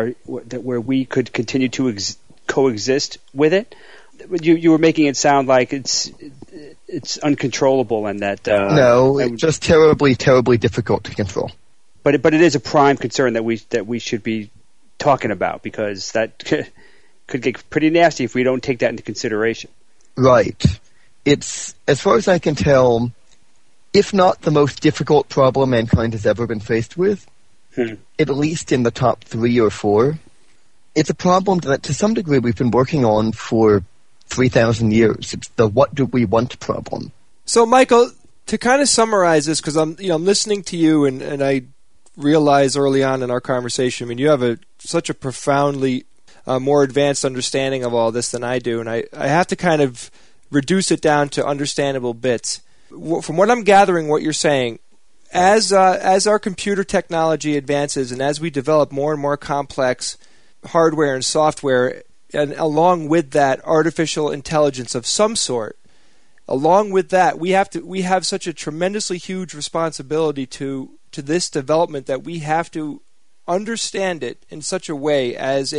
we could continue to coexist with it? You were making it sound like it's uncontrollable and that no, it's just terribly difficult to control. But it is a prime concern that we should be talking about, because that could get pretty nasty if we don't take that into consideration. Right. It's, as far as I can tell, if not the most difficult problem mankind has ever been faced with, at least in the top 3 or 4. It's a problem that to some degree we've been working on for 3,000 years. It's the what do we want problem. So, Michael, to kind of summarize this, because I'm listening to you and I realize early on in our conversation, I mean, you have such a profoundly more advanced understanding of all this than I do, and I have to kind of reduce it down to understandable bits. From what I'm gathering, what you're saying, as our computer technology advances and as we develop more and more complex hardware and software, and along with that artificial intelligence of some sort, along with that we have such a tremendously huge responsibility to this development that we have to understand it in such a way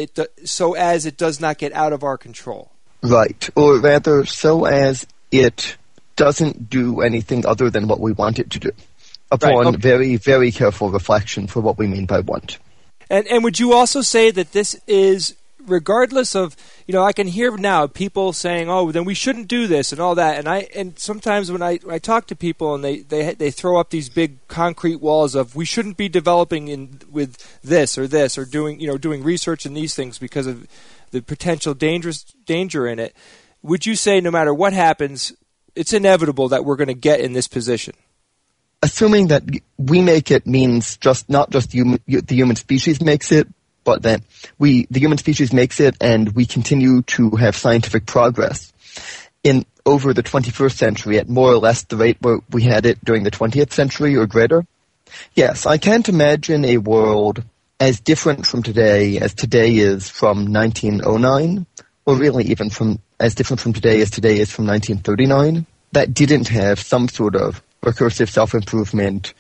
so as it does not get out of our control. Right, or rather, so as it doesn't do anything other than what we want it to do, upon very, very careful reflection for what we mean by want. And would you also say that this is, regardless of, I can hear now people saying, oh, then we shouldn't do this and all that, and sometimes when I talk to people and they throw up these big concrete walls of we shouldn't be developing with this or doing research in these things because of the potential danger in it, would you say no matter what happens, it's inevitable that we're going to get in this position? Assuming that we make it means not just the human species makes it, but that the human species makes it and we continue to have scientific progress over the 21st century at more or less the rate where we had it during the 20th century or greater. Yes, I can't imagine a world as different from today as today is from 1909, or really even as different from today is from 1939, that didn't have some sort of recursive self-improvement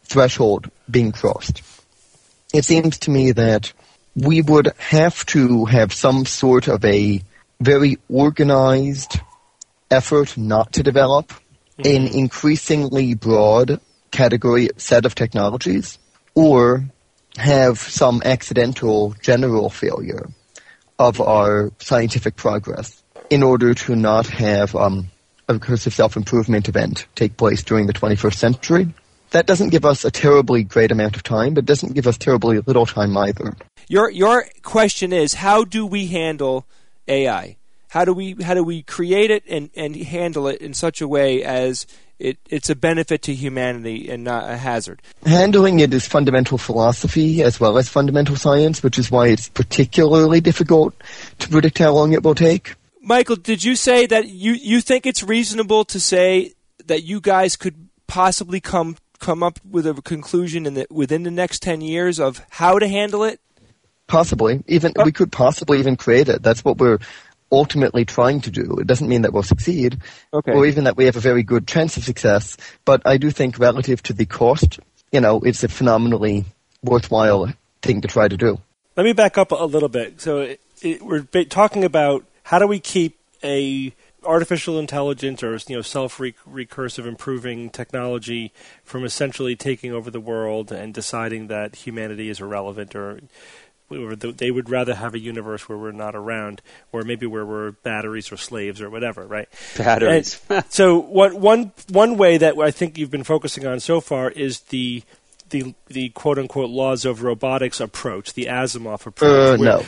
threshold being crossed. It seems to me that we would have to have some sort of a very organized effort not to develop an increasingly broad category set of technologies, or have some accidental general failure of our scientific progress in order to not have a recursive self-improvement event take place during the 21st century. That doesn't give us a terribly great amount of time, but doesn't give us terribly little time either. Your question is, how do we handle AI? How do we create it and handle it in such a way as it's a benefit to humanity and not a hazard? Handling it is fundamental philosophy as well as fundamental science, which is why it's particularly difficult to predict how long it will take. Michael, did you say that you think it's reasonable to say that you guys could possibly come up with a conclusion within the next 10 years of how to handle it? Possibly. We could possibly even create it. That's what we're ultimately trying to do. It doesn't mean that we'll succeed, or even that we have a very good chance of success, but I do think relative to the cost, it's a phenomenally worthwhile thing to try to do. Let me back up a little bit. So we're talking about how do we keep a artificial intelligence or self-recursive improving technology from essentially taking over the world and deciding that humanity is irrelevant, or they would rather have a universe where we're not around, or maybe where we're batteries or slaves or whatever, right? Batteries. So one way that I think you've been focusing on so far is the quote-unquote laws of robotics approach, the Asimov approach. No.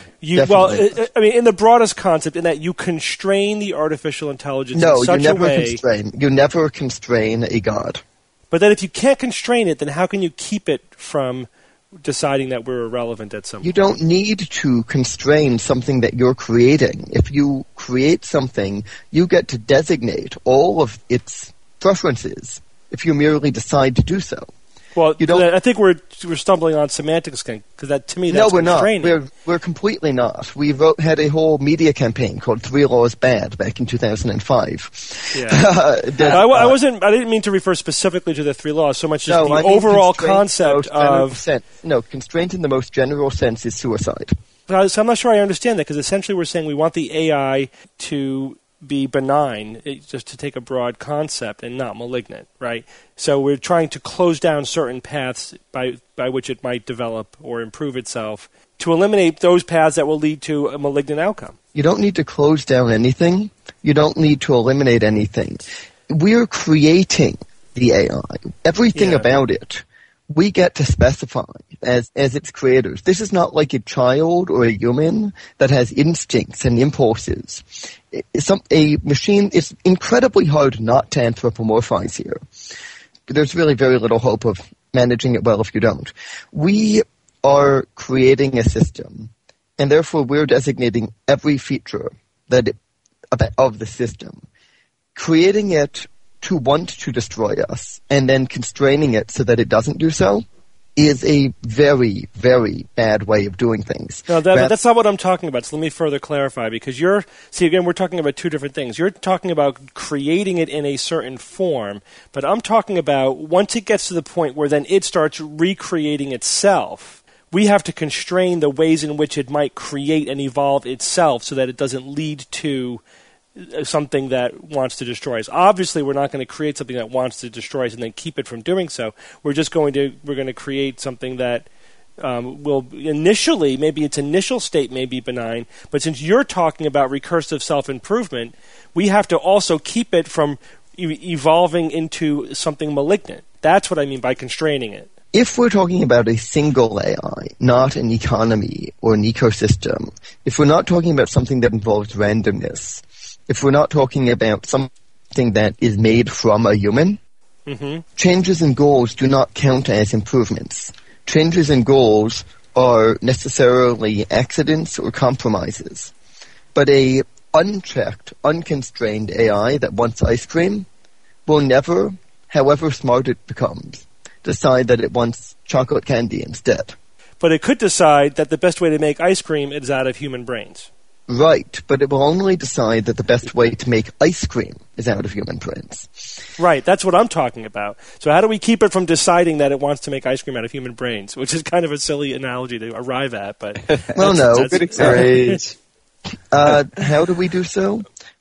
In the broadest concept, in that you constrain the artificial intelligence in such a way... You never constrain a god. But then if you can't constrain it, then how can you keep it from deciding that we're irrelevant at some point? You don't need to constrain something that you're creating. If you create something, you get to designate all of its preferences if you merely decide to do so. Well, I think we're stumbling on semantics, because to me that's constraining. No, we're not. We're completely not. We had a whole media campaign called 3 Laws Bad back in 2005. Yeah. I didn't mean to refer specifically to the 3 laws so much as the overall concept of... No, constraint in the most general sense is suicide. So I'm not sure I understand that, because essentially we're saying we want the AI to be benign, just to take a broad concept, and not malignant, right? So we're trying to close down certain paths by which it might develop or improve itself to eliminate those paths that will lead to a malignant outcome. You don't need to close down anything. You don't need to eliminate anything. We're creating the AI. Everything about it, we get to specify as its creators. This is not like a child or a human that has instincts and impulses. A machine, it's incredibly hard not to anthropomorphize here. There's really very little hope of managing it well if you don't. We are creating a system, and therefore we're designating every feature of the system, creating it to want to destroy us, and then constraining it so that it doesn't do so, is a very, very bad way of doing things. No, that's not what I'm talking about. So let me further clarify, because again, we're talking about two different things. You're talking about creating it in a certain form, but I'm talking about once it gets to the point where then it starts recreating itself, we have to constrain the ways in which it might create and evolve itself so that it doesn't lead to something that wants to destroy us. Obviously, we're not going to create something that wants to destroy us and then keep it from doing so. We're going to create something that will initially, maybe its initial state may be benign, but since you're talking about recursive self-improvement, we have to also keep it from evolving into something malignant. That's what I mean by constraining it. If we're talking about a single AI, not an economy or an ecosystem, if we're not talking about something that involves randomness, if we're not talking about something that is made from a human, changes in goals do not count as improvements. Changes in goals are necessarily accidents or compromises. But a unchecked, unconstrained AI that wants ice cream will never, however smart it becomes, decide that it wants chocolate candy instead. But it could decide that the best way to make ice cream is out of human brains. Right, but it will only decide that the best way to make ice cream is out of human brains. Right, that's what I'm talking about. So how do we keep it from deciding that it wants to make ice cream out of human brains, which is kind of a silly analogy to arrive at, but... Well, no. Great. How do we do so?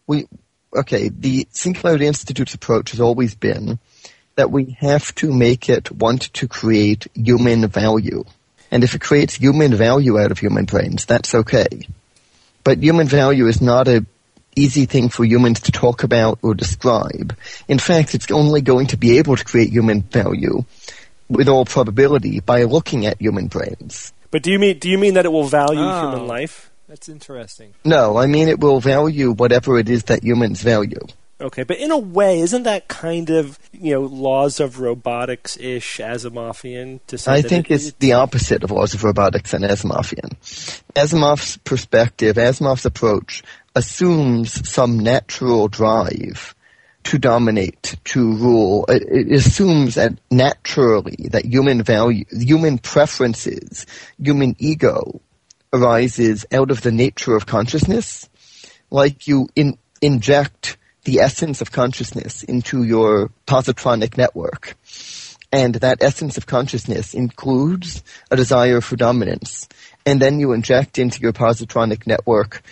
The Singularity Institute's approach has always been that we have to make it want to create human value. And if it creates human value out of human brains, that's okay. But human value is not an easy thing for humans to talk about or describe. In fact, it's only going to be able to create human value, with all probability, by looking at human brains. But do you mean that it will value human life? That's interesting. No, I mean it will value whatever it is that humans value. Okay, but in a way, isn't that kind of, laws of robotics-ish Asimovian? To say I think it's the opposite of laws of robotics and Asimovian. Asimov's perspective, Asimov's approach, assumes some natural drive to dominate, to rule. It assumes that naturally that human value, human preferences, human ego arises out of the nature of consciousness, like you inject the essence of consciousness into your positronic network. And that essence of consciousness includes a desire for dominance. And then you inject into your positronic network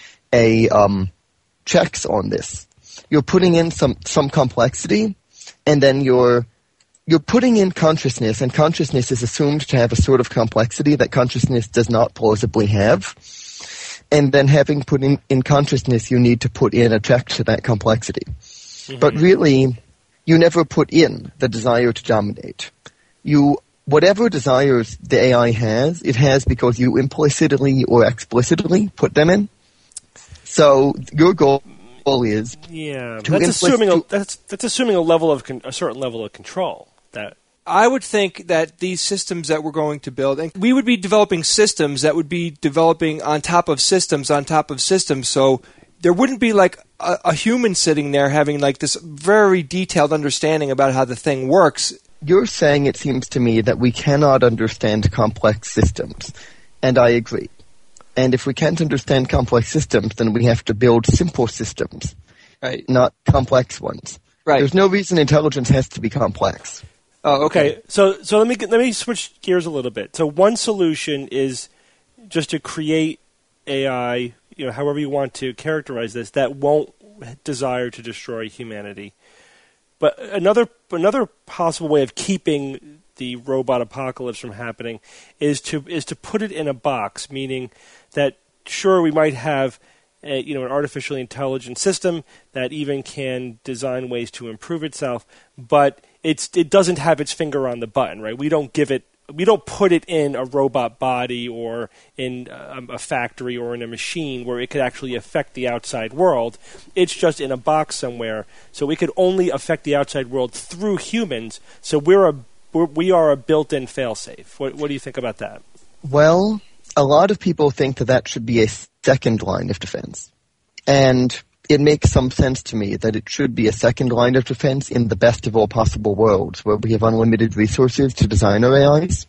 checks on this. You're putting in some complexity, and then you're putting in consciousness, and consciousness is assumed to have a sort of complexity that consciousness does not plausibly have. And then having put in consciousness, you need to put in a check to that complexity. Mm-hmm. But really, you never put in the desire to dominate. Whatever desires the AI has, it has because you implicitly or explicitly put them in. So your goal is that's assuming a certain level of control. That I would think that these systems that we're going to build, and we would be developing systems that would be developing on top of systems, so there wouldn't be like a human sitting there having like this very detailed understanding about how the thing works. You're saying, it seems to me, that we cannot understand complex systems, and I agree. And if we can't understand complex systems, then we have to build simple systems, right? Not complex ones. Right. There's no reason intelligence has to be complex. Oh, okay. So let me switch gears a little bit. So one solution is just to create AI, however you want to characterize this, that won't desire to destroy humanity. But another possible way of keeping the robot apocalypse from happening is to put it in a box, meaning that sure, we might have an artificially intelligent system that even can design ways to improve itself, but it doesn't have its finger on the button, right? We don't put it in a robot body or in a factory or in a machine where it could actually affect the outside world. It's just in a box somewhere, so it could only affect the outside world through humans. So we are a built-in fail-safe. What do you think about that? Well, a lot of people think that should be a second line of defense. And it makes some sense to me that it should be a second line of defense in the best of all possible worlds, where we have unlimited resources to design our AIs.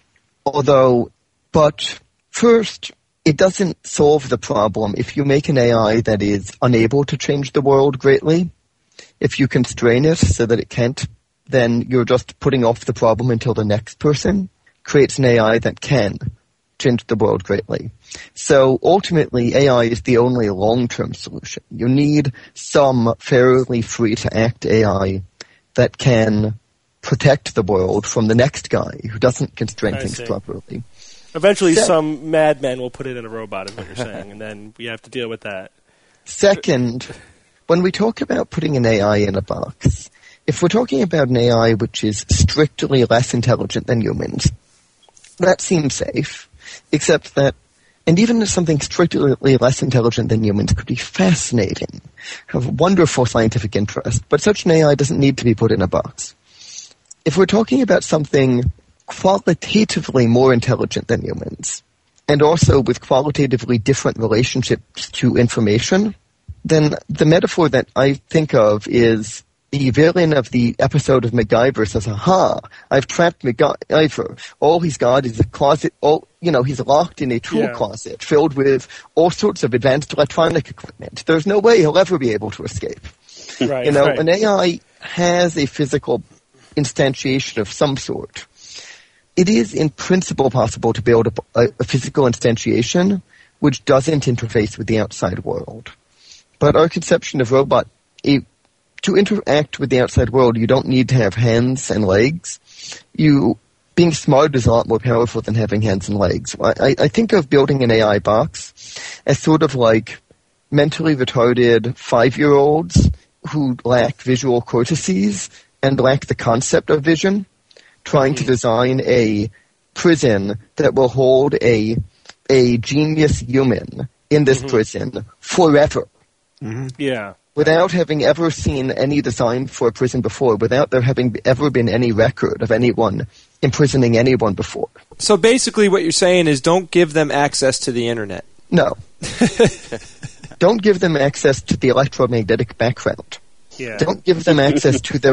But first, it doesn't solve the problem. If you make an AI that is unable to change the world greatly, if you constrain it so that it can't, then you're just putting off the problem until the next person creates an AI that can change the world greatly. So ultimately, AI is the only long-term solution. You need some fairly free-to-act AI that can protect the world from the next guy who doesn't constrain things properly. Eventually, some madman will put it in a robot, is what you're saying, and then we have to deal with that. Second, when we talk about putting an AI in a box, if we're talking about an AI which is strictly less intelligent than humans, that seems safe. Except that, and even if something strictly less intelligent than humans could be fascinating, have wonderful scientific interest, but such an AI doesn't need to be put in a box. If we're talking about something qualitatively more intelligent than humans, and also with qualitatively different relationships to information, then the metaphor that I think of is the villain of the episode of MacGyver says, "Aha! I've trapped MacGyver. All he's got is a closet. He's locked in a tool closet filled with all sorts of advanced electronic equipment. There's no way he'll ever be able to escape." Right, An AI has a physical instantiation of some sort. It is, in principle, possible to build a physical instantiation which doesn't interface with the outside world. But our conception of robot, to interact with the outside world, you don't need to have hands and legs. Being smart is a lot more powerful than having hands and legs. I think of building an AI box as sort of like mentally retarded 5-year-olds who lack visual cortices and lack the concept of vision, trying to design a prison that will hold a genius human in this prison forever. Mm-hmm. Yeah. Without having ever seen any design for a prison before, without there having ever been any record of anyone imprisoning anyone before. So basically what you're saying is don't give them access to the internet. No. Don't give them access to the electromagnetic background. Yeah. Don't give them access to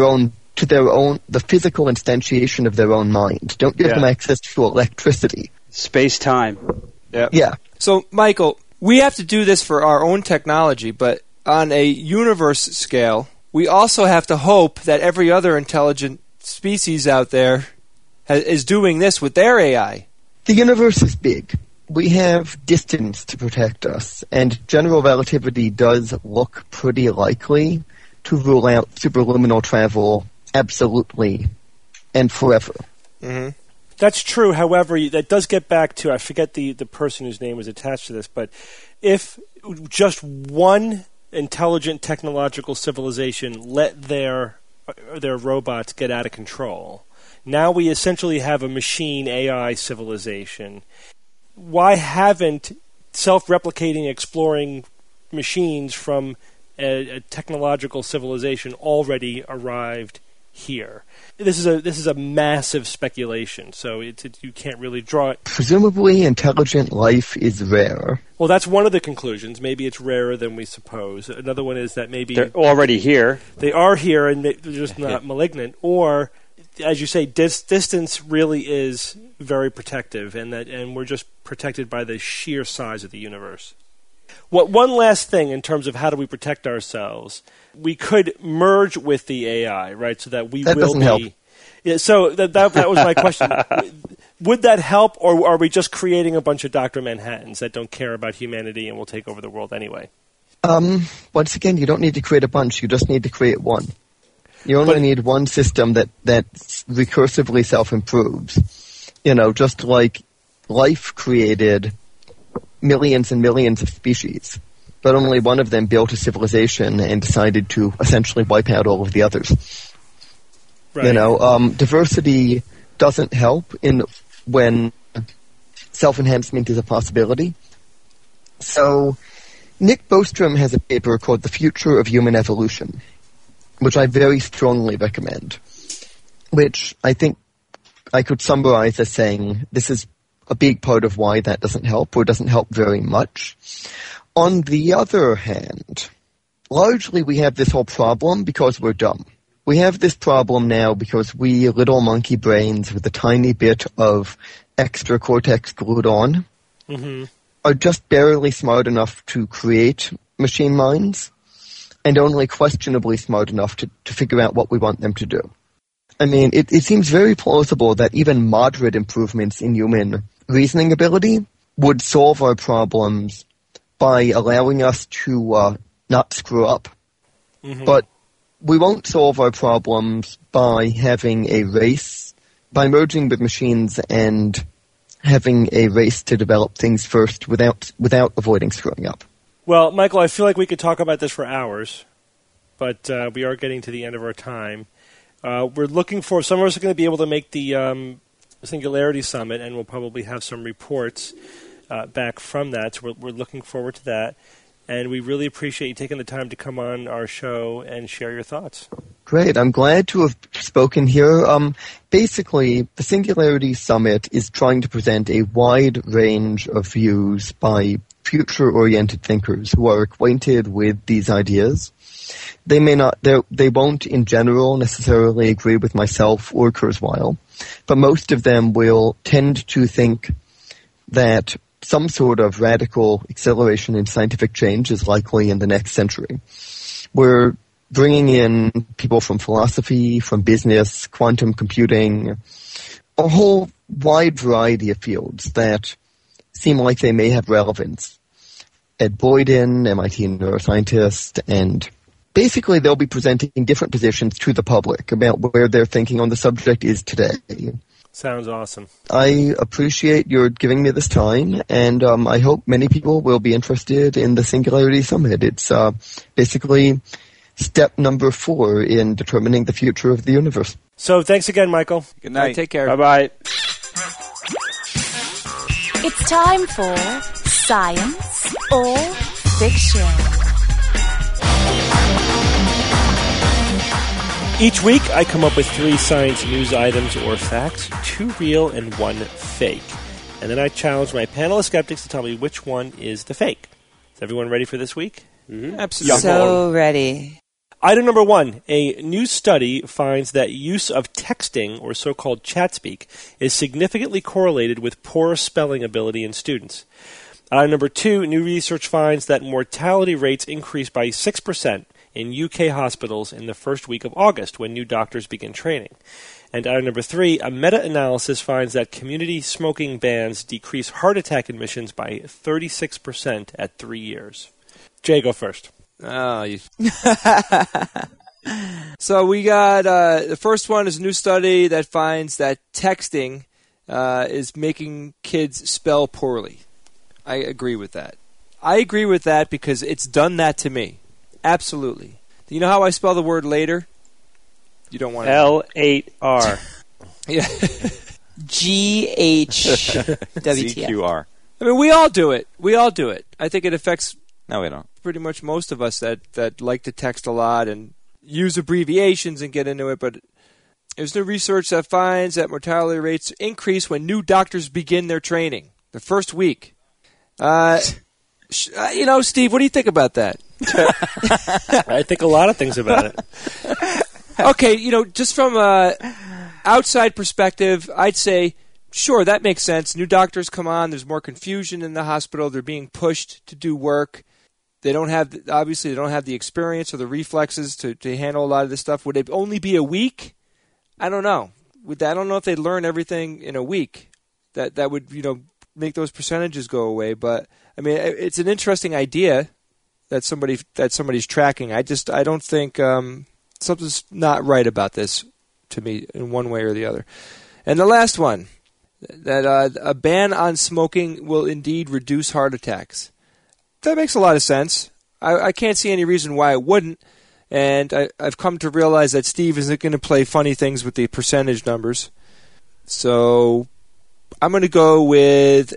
the physical instantiation of their own mind. Don't give them access to electricity. Space-time. Yeah. So, Michael, we have to do this for our own technology, but on a universe scale, we also have to hope that every other intelligent species out there is doing this with their AI. The universe is big. We have distance to protect us, and general relativity does look pretty likely to rule out superluminal travel absolutely and forever. Mm-hmm. That's true. However, that does get back to, I forget the person whose name was attached to this, but if just one intelligent technological civilization let their robots get out of control, now we essentially have a machine AI civilization. Why haven't self-replicating, exploring machines from a technological civilization already arrived here? This is a massive speculation, so you can't really draw it. Presumably, intelligent life is rare. Well, that's one of the conclusions. Maybe it's rarer than we suppose. Another one is that maybe they're already here. They are here, and they're just not malignant. Or, as you say, distance really is very protective, and we're just protected by the sheer size of the universe. One last thing in terms of how do we protect ourselves? We could merge with the AI, right? So that that doesn't help. Yeah, so that was my question. Would that help, or are we just creating a bunch of Dr. Manhattans that don't care about humanity and will take over the world anyway? Once again, you don't need to create a bunch. You just need to create one. You only need one system that recursively self-improves. Just like life created millions and millions of species, but only one of them built a civilization and decided to essentially wipe out all of the others. Right. Diversity doesn't help when self-enhancement is a possibility. So Nick Bostrom has a paper called The Future of Human Evolution, which I very strongly recommend, which I think I could summarize as saying this is a big part of why that doesn't help, or doesn't help very much. On the other hand, largely we have this whole problem because we're dumb. We have this problem now because we little monkey brains with a tiny bit of extra cortex glued on are just barely smart enough to create machine minds, and only questionably smart enough to figure out what we want them to do. I mean, it seems very plausible that even moderate improvements in human reasoning ability would solve our problems by allowing us to not screw up. Mm-hmm. But we won't solve our problems by having a race, by merging with machines and having a race to develop things first without avoiding screwing up. Well, Michael, I feel like we could talk about this for hours, but we are getting to the end of our time. We're looking for, some of us are going to be able to make the Singularity Summit, and we'll probably have some reports back from that, so we're looking forward to that. And we really appreciate you taking the time to come on our show and share your thoughts. Great. I'm glad to have spoken here. Basically, the Singularity Summit is trying to present a wide range of views by future-oriented thinkers who are acquainted with these ideas They won't in general necessarily agree with myself or Kurzweil, but most of them will tend to think that some sort of radical acceleration in scientific change is likely in the next century. We're bringing in people from philosophy, from business, quantum computing, a whole wide variety of fields that seem like they may have relevance. Ed Boyden, MIT neuroscientist, and basically they'll be presenting different positions to the public about where their thinking on the subject is today. Sounds awesome. I appreciate your giving me this time, and I hope many people will be interested in the Singularity Summit. It's basically step number 4 in determining the future of the universe. So thanks again, Michael. Good night. Take care. Bye-bye. It's time for Science or Fiction. Each week, I come up with 3 science news items or facts, 2 real and 1 fake. And then I challenge my panel of skeptics to tell me which one is the fake. Is everyone ready for this week? Mm-hmm. Absolutely. So ready. Item number 1. A new study finds that use of texting, or so-called chat speak, is significantly correlated with poor spelling ability in students. Item number 2. New research finds that mortality rates increase by 6% in UK hospitals in the first week of August when new doctors begin training. And item number 3, a meta-analysis finds that community smoking bans decrease heart attack admissions by 36% at 3 years. Jay, go first. So we got the first one is a new study that finds that texting is making kids spell poorly. I agree with that. I agree with that because it's done that to me. Absolutely. Do you know how I spell the word later? You don't want to L8R. Yeah. GHWTF. CQR. I mean, we all do it. I think it affects No, we don't. pretty much most of us that like to text a lot and use abbreviations and get into it, but there's new research that finds that mortality rates increase when new doctors begin their training, the first week. Steve, what do you think about that? I think a lot of things about it. Okay, just from a outside perspective, I'd say, sure, that makes sense. New doctors come on, there's more confusion in the hospital, they're being pushed to do work. They don't have the experience or the reflexes to handle a lot of this stuff. Would it only be a week? I don't know. I don't know if they'd learn everything in a week. That would, make those percentages go away. But I mean, it's an interesting idea that somebody's tracking. I don't think something's not right about this to me in one way or the other. And the last one, that a ban on smoking will indeed reduce heart attacks. That makes a lot of sense. I can't see any reason why it wouldn't. And I've come to realize that Steve isn't going to play funny things with the percentage numbers. So I'm going to go with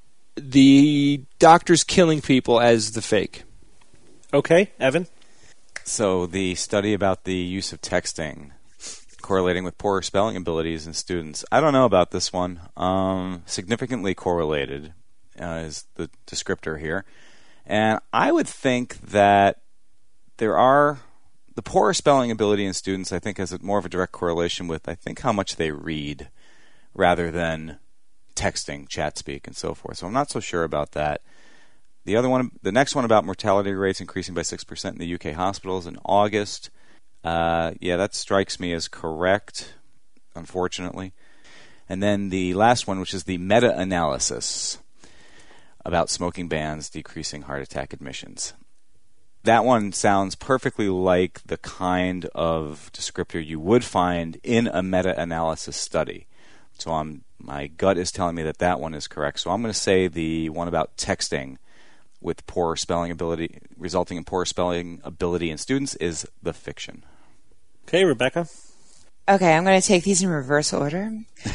the doctors killing people as the fake. Okay, Evan? So the study about the use of texting correlating with poorer spelling abilities in students. I don't know about this one. Significantly correlated is the descriptor here. And I would think that the poorer spelling ability in students, I think, has more of a direct correlation with, I think, how much they read rather than texting, chat speak, and so forth. So I'm not so sure about that. The next one about mortality rates increasing by 6% in the UK hospitals in August. That strikes me as correct, unfortunately. And then the last one, which is the meta-analysis about smoking bans decreasing heart attack admissions. That one sounds perfectly like the kind of descriptor you would find in a meta-analysis study. So my gut is telling me that one is correct. So I'm going to say the one about texting with poor spelling ability, resulting in poor spelling ability in students, is the fiction. Okay, Rebecca? Okay, I'm going to take these in reverse order.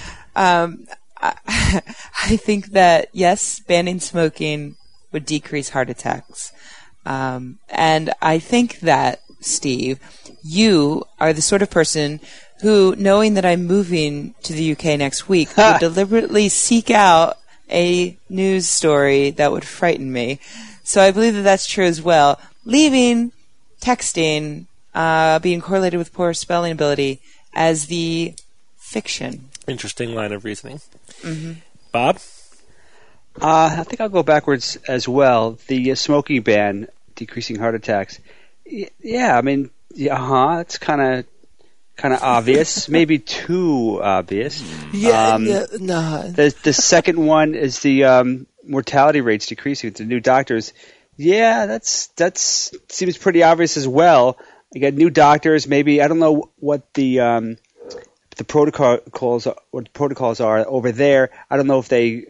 I think that, yes, banning smoking would decrease heart attacks. And I think that, Steve, you are the sort of person who, knowing that I'm moving to the UK next week, would deliberately seek out a news story that would frighten me. So I believe that that's true as well. Leaving texting being correlated with poor spelling ability as the fiction. Interesting line of reasoning. Mm-hmm. Bob? I think I'll go backwards as well. The smoking ban, decreasing heart attacks. Yeah, I mean, it's kind of obvious, maybe too obvious. Yeah, no. The second one is the mortality rates decreasing with the new doctors. Yeah, that's seems pretty obvious as well. You got new doctors. Maybe I don't know what the protocols are over there. I don't know if they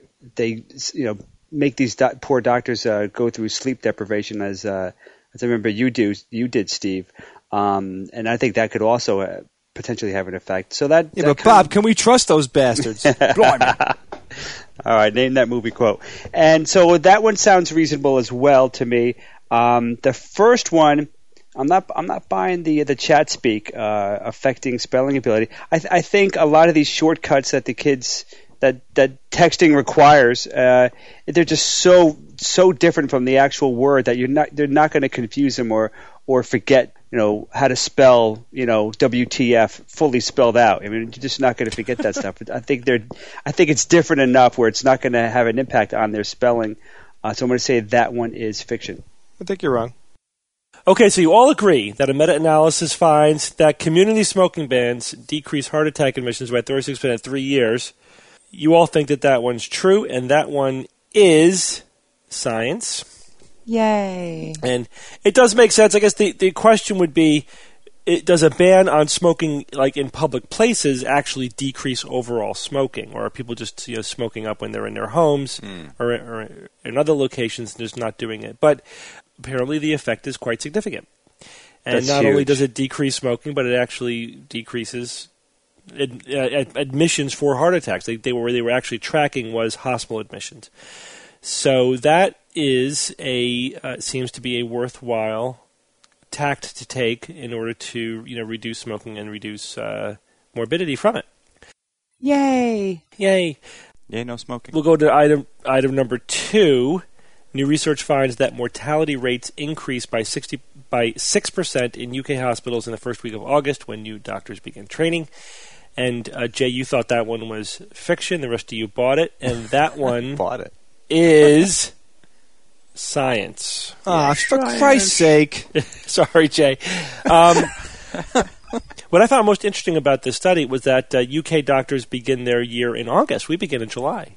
make these poor doctors go through sleep deprivation as I remember you did, Steve. And I think that could also potentially have an effect. So that but Bob, can we trust those bastards? All right, name that movie quote. And so that one sounds reasonable as well to me. The first one, I'm not buying the chat speak affecting spelling ability. I think a lot of these shortcuts that the kids that texting requires, they're just so different from the actual word that they're not going to confuse them or forget how to spell WTF fully spelled out. I mean, you're just not going to forget that stuff. I think it's different enough where it's not going to have an impact on their spelling. So I'm going to say that one is fiction. I think you're wrong. Okay, so you all agree that a meta-analysis finds that community smoking bans decrease heart attack admissions by 36% at 3 years. You all think that one's true, and that one is science. Yay. And it does make sense. I guess the question would be, does a ban on smoking, like in public places, actually decrease overall smoking? Or are people just smoking up when they're in their homes or in other locations and just not doing it? But apparently the effect is quite significant. And That's not huge. only does it decrease smoking, but it actually decreases admissions for heart attacks. Where they were actually tracking was hospital admissions. So that is seems to be a worthwhile tact to take in order to reduce smoking and reduce morbidity from it. Yay! Yay! Yay! No smoking. We'll go to item number 2. New research finds that mortality rates increase by 6% in UK hospitals in the first week of August when new doctors begin training. And Jay, you thought that one was fiction. The rest of you bought it, and that one bought it. Is science. For Christ's sake. Sorry, Jay. What I found most interesting about this study was that UK doctors begin their year in August. We begin in July.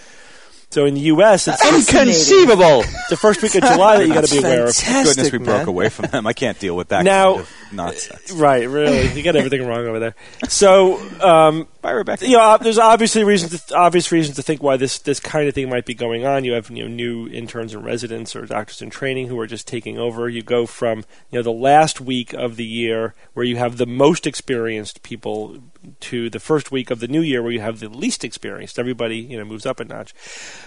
So in the U.S., it's inconceivable. The first week of July that you got to be aware of. Thank goodness we broke away from them. I can't deal with that now, kind of nonsense. Right, really. You got everything wrong over there. So, bye, Rebecca. There's obvious reasons to think why this kind of thing might be going on. You have new interns and residents or doctors in training who are just taking over. You go from the last week of the year where you have the most experienced people to the first week of the new year where you have the least experienced. Everybody moves up a notch.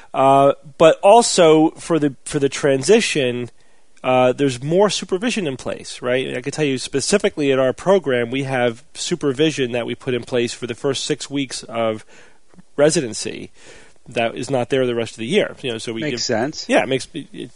But also for the transition, there's more supervision in place, right? I can tell you specifically at our program, we have supervision that we put in place for the first 6 weeks of residency that is not there the rest of the year. So we makes sense. Yeah, it makes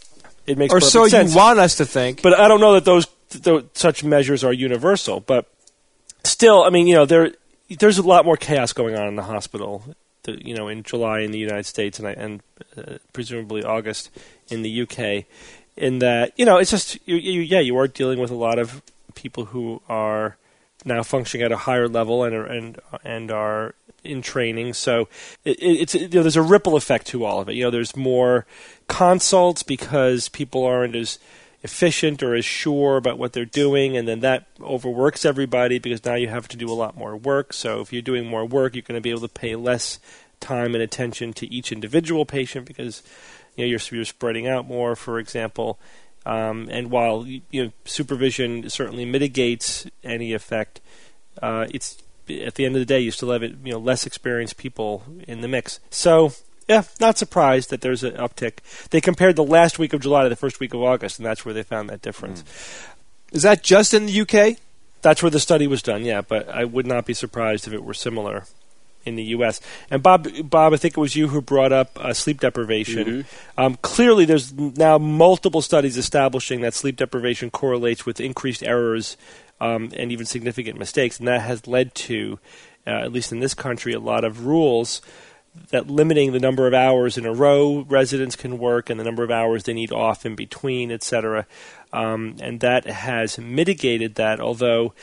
or perfect so sense. You want us to think, but I don't know that those such measures are universal. But still, I mean, there's a lot more chaos going on in the hospital. In July in the United States and presumably August in the UK, in that it's just you are dealing with a lot of people who are now functioning at a higher level and are in training. So it's there's a ripple effect to all of it. There's more consults because people aren't as efficient or as sure about what they're doing, and then that overworks everybody because now you have to do a lot more work. So if you're doing more work, you're going to be able to pay less time and attention to each individual patient because you're spreading out more, for example. And while supervision certainly mitigates any effect, it's at the end of the day you still have less experienced people in the mix. So. Yeah, not surprised that there's an uptick. They compared the last week of July to the first week of August, and that's where they found that difference. Is that just in the UK? That's where the study was done, yeah, but I would not be surprised if it were similar in the U.S. And Bob, I think it was you who brought up sleep deprivation. Clearly, there's now multiple studies establishing that sleep deprivation correlates with increased errors and even significant mistakes, and that has led to, at least in this country, a lot of rules that limiting the number of hours in a row residents can work and the number of hours they need off in between, etc. And that has mitigated that, although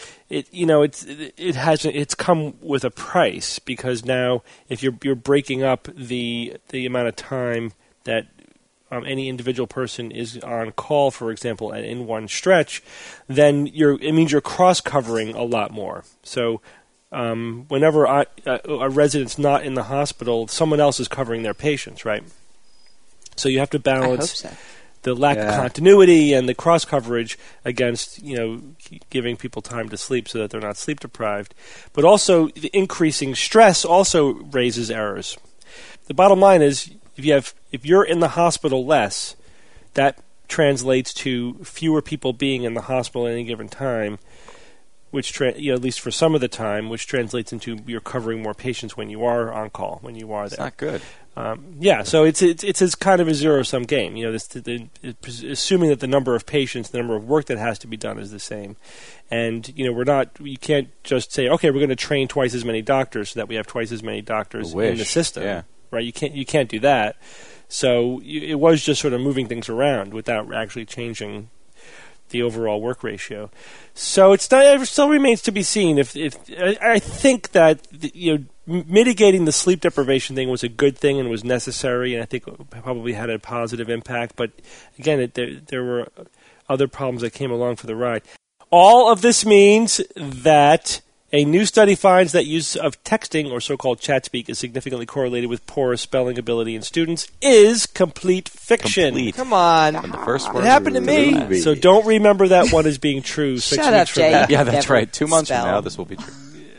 it's come with a price, because now if you're breaking up the amount of time that any individual person is on call, for example, and in one stretch, then it means you're cross-covering a lot more. So whenever a resident's not in the hospital, someone else is covering their patients, right? So you have to balance the lack of continuity and the cross-coverage against, giving people time to sleep so that they're not sleep-deprived. But also, the increasing stress also raises errors. The bottom line is, if you're in the hospital less, that translates to fewer people being in the hospital at any given time, which at least for some of the time, which translates into you're covering more patients when you are on call, when you are there. It's not good. So it's kind of a zero-sum game. Assuming that the number of patients, the number of work that has to be done is the same, and you can't just say, okay, we're going to train twice as many doctors so that we have twice as many doctors in the system, right? You can't do that. So it was just sort of moving things around without actually changing the overall work ratio. So it still remains to be seen if I think that mitigating the sleep deprivation thing was a good thing and was necessary, and I think it probably had a positive impact. But again, there were other problems that came along for the ride. All of this means that a new study finds that use of texting, or so-called chat speak, is significantly correlated with poorer spelling ability in students is complete fiction. Come on. The first word it happened to me. So don't remember that one as being true 6 Shut weeks up, from Jay. now. Yeah, that's right. 2 months spell. from now, this will be true.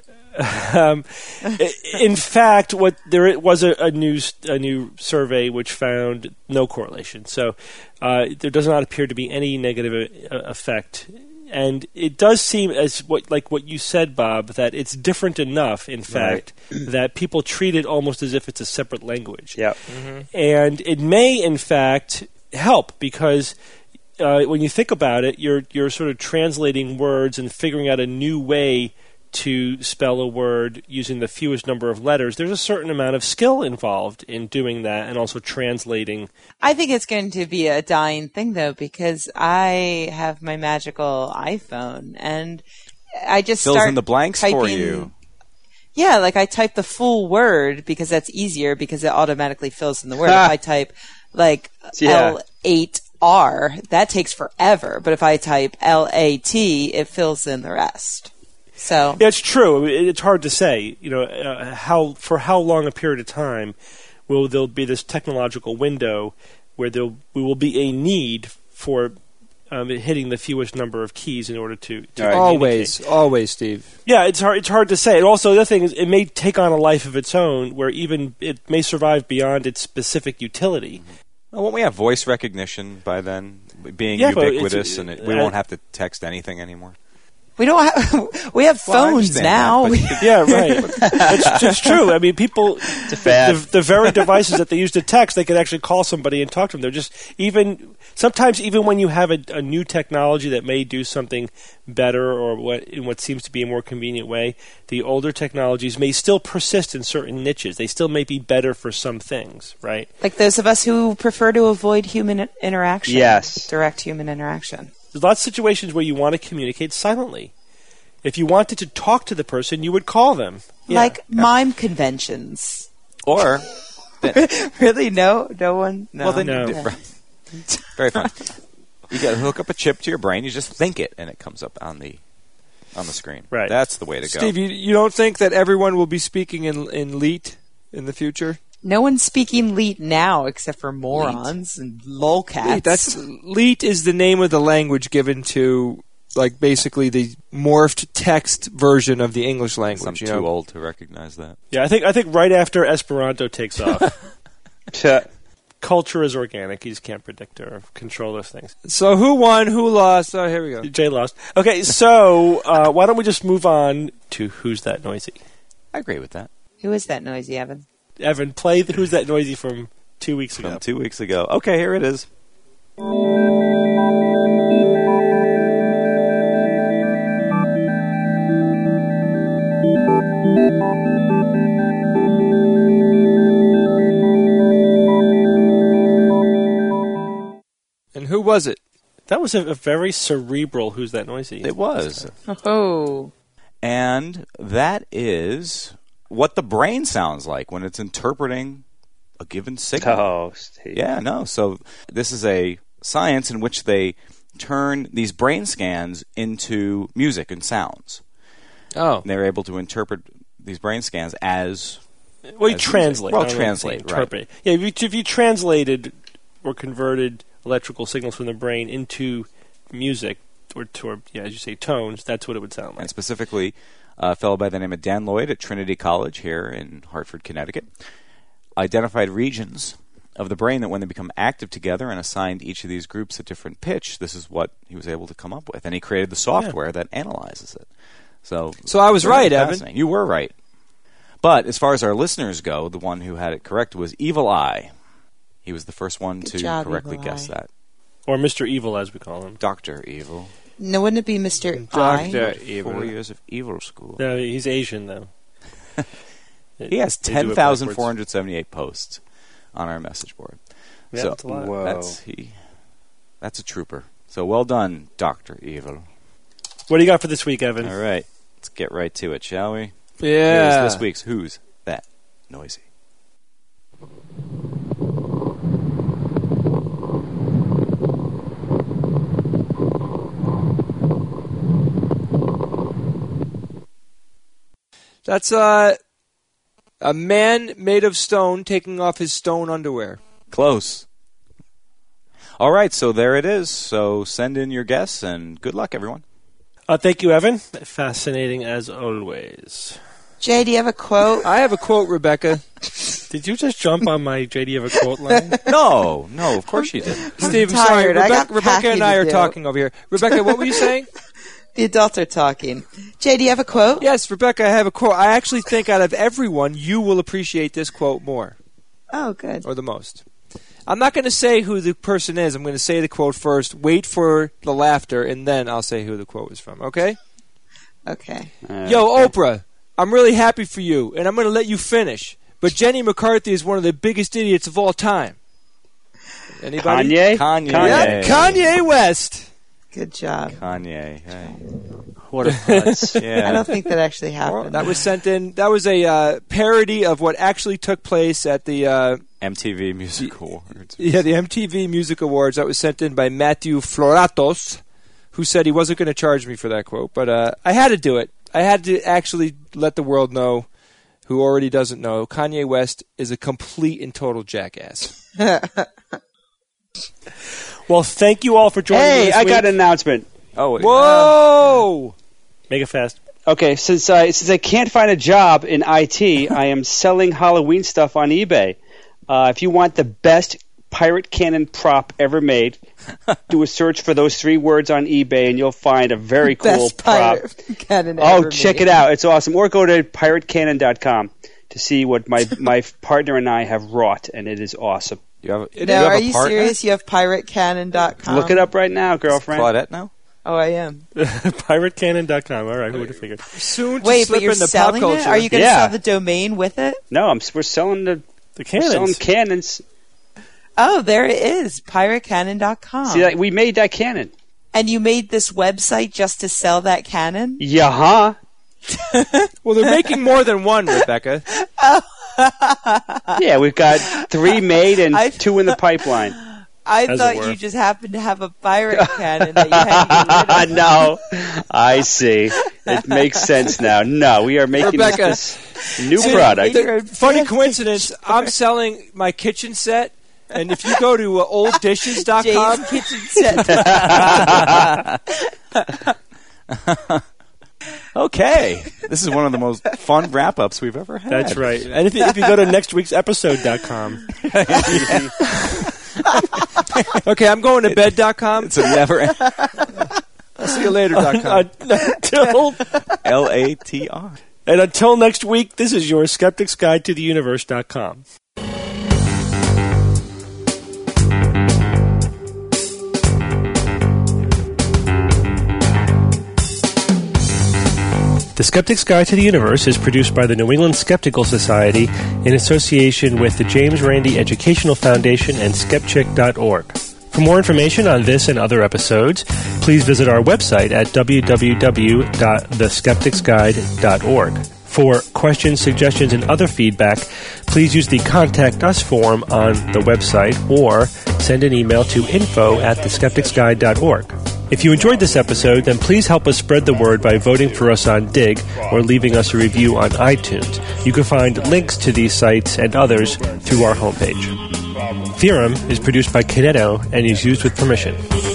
In fact, there was a new survey which found no correlation. So there does not appear to be any negative effect. And it does seem as what you said, Bob, that it's different enough, in fact, that people treat it almost as if it's a separate language. Yep. And it may, in fact, help, because when you think about it, you're sort of translating words and figuring out a new way to spell a word using the fewest number of letters. There's a certain amount of skill involved in doing that, and also translating. I think it's going to be a dying thing, though, because I have my magical iPhone, and I just fills start in the blanks typing, for you. Yeah, like I type the full word because that's easier, because it automatically fills in the word. If I type L8R, that takes forever. But if I type LAT, it fills in the rest. So yeah, it's true. It's hard to say. For how long a period of time will there be this technological window where there will be a need for hitting the fewest number of keys in order to always, Steve. Yeah, it's hard to say. And also, the other thing is, it may take on a life of its own, where even it may survive beyond its specific utility. Well, won't we have voice recognition by then, being ubiquitous, and we won't have to text anything anymore? We don't have. We have phones now. Yeah, right. It's true. I mean, people. The very devices that they use to text, they can actually call somebody and talk to them. They're just sometimes even when you have a new technology that may do something better, or in what seems to be a more convenient way, the older technologies may still persist in certain niches. They still may be better for some things, right? Like those of us who prefer to avoid human interaction. Yes. Direct human interaction. There's lots of situations where you want to communicate silently. If you wanted to talk to the person, you would call them. Yeah. Like mime conventions. Or really, no one. No. Well, then no. Very fun. You got to hook up a chip to your brain. You just think it, and it comes up on the screen. Right. That's the way to go. Steve, you don't think that everyone will be speaking in Leet in the future? No one's speaking Leet now except for morons and lolcats. Leet is the name of the language given to, like, basically the morphed text version of the English language. I'm too old to recognize that. Yeah, I think right after Esperanto takes off. Culture is organic. You just can't predict or control those things. So who won? Who lost? Oh, here we go. Jay lost. Okay, so why don't we just move on to Who's That Noisy? I agree with that. Who is that noisy, Evan? Evan, play Who's That Noisy from 2 weeks ago. From 2 weeks ago. Okay, here it is. And who was it? That was a very cerebral Who's That Noisy. It was. Oh. And that is what the brain sounds like when it's interpreting a given signal. Oh, Steve. Yeah, no. So this is a science in which they turn these brain scans into music and sounds. Oh. And they're able to interpret these brain scans as... Well, you translate. Well, I don't know if translate, they interpret. right. Yeah, if you translated or converted electrical signals from the brain into music, or as you say, tones, that's what it would sound like. And specifically, a fellow by the name of Dan Lloyd at Trinity College here in Hartford, Connecticut, identified regions of the brain that when they become active together and assigned each of these groups a different pitch, this is what he was able to come up with. And he created the software that analyzes it. So I was right, Evan. You were right. But as far as our listeners go, the one who had it correct was Evil Eye. He was the first one Good to job, correctly Evil guess Eye. that. Or Mr. Evil, as we call him. Dr. Evil. No, wouldn't it be Mr. I? Dr. Evil. 4 years of evil school. No, he's Asian, though. He has They do it 10,478 posts on our message board. Yeah, so that's a lot. Whoa. that's a trooper. So well done, Dr. Evil. What do you got for this week, Evan? All right. Let's get right to it, shall we? Yeah. Here's this week's Who's That Noisy? That's a man made of stone taking off his stone underwear. Close. All right, so there it is. So send in your guess, and good luck, everyone. Thank you, Evan. Fascinating as always. Jay, do you have a quote? I have a quote, Rebecca. Did you just jump on my JD of a quote line? No, of course you didn't. Steve, I'm tired. sorry. I got Rebecca and packing I to are do. talking over here. Rebecca, what were you saying? The adults are talking. Jay, do you have a quote? Yes, Rebecca, I have a quote. I actually think out of everyone, you will appreciate this quote more, Oh, good. or the most. I'm not going to say who the person is. I'm going to say the quote first, wait for the laughter, and then I'll say who the quote is from, okay? Okay. Yo, Oprah, I'm really happy for you, and I'm going to let you finish. But Jenny McCarthy is one of the biggest idiots of all time. Anybody? Kanye? Kanye. Yeah, Kanye West. Good job. Kanye. Hey. What a putz. Yeah. I don't think that actually happened. That was sent in. That was a parody of what actually took place at the MTV Music Awards. the MTV Music Awards. That was sent in by Matthew Floratos, who said he wasn't going to charge me for that quote, but I had to do it. I had to actually let the world know, who already doesn't know, Kanye West is a complete and total jackass. Well, thank you all for joining me Hey, this I week. got an announcement. Oh, Whoa! Make it fast. Okay, since I can't find a job in IT, I am selling Halloween stuff on eBay. If you want the best pirate cannon prop ever made, do a search for those 3 words on eBay, and you'll find a very cool Best prop. pirate cannon Oh, ever check made. it out. It's awesome. Or go to piratecannon.com to see what my partner and I have wrought, and it is awesome. You have, you No, have are a you partner? serious? You have piratecannon.com? Look it up right now, girlfriend. Claudette now? Oh, I am. PirateCannon.com. All right, who would have figured? Soon to Wait, slip but you're into pop selling culture. it? Are you going to Yeah. sell the domain with it? No, we're selling The we're selling cannons. cannons. Oh, there it is. Piratecannon.com. See, we made that cannon. And you made this website just to sell that cannon? Yeah, Well, they're making more than one, Rebecca. Yeah, we've got 3 made and I- 2 in the pipeline. I As it thought were. you just happened to have a pirate cannon that you had to get rid of. No, I see. It makes sense now. No, we are making Rebecca. this new See, product. You're Funny advanced. coincidence, I'm selling my kitchen set, and if you go to olddishes.com, Jay's kitchen set. Okay. This is one of the most fun wrap-ups we've ever had. That's right. And if you go to nextweeksepisode.com, okay, I'm going to bed.com. It's a never I'll see you later.com. until LATR. And until next week, this is your Skeptic's Guide to the Universe.com. The Skeptic's Guide to the Universe is produced by the New England Skeptical Society in association with the James Randi Educational Foundation and Skepchick.org. For more information on this and other episodes, please visit our website at www.theskepticsguide.org. For questions, suggestions, and other feedback, please use the Contact Us form on the website or send an email to info@theskepticsguide.org. If you enjoyed this episode, then please help us spread the word by voting for us on Dig or leaving us a review on iTunes. You can find links to these sites and others through our homepage. Theorem is produced by Kineto and is used with permission.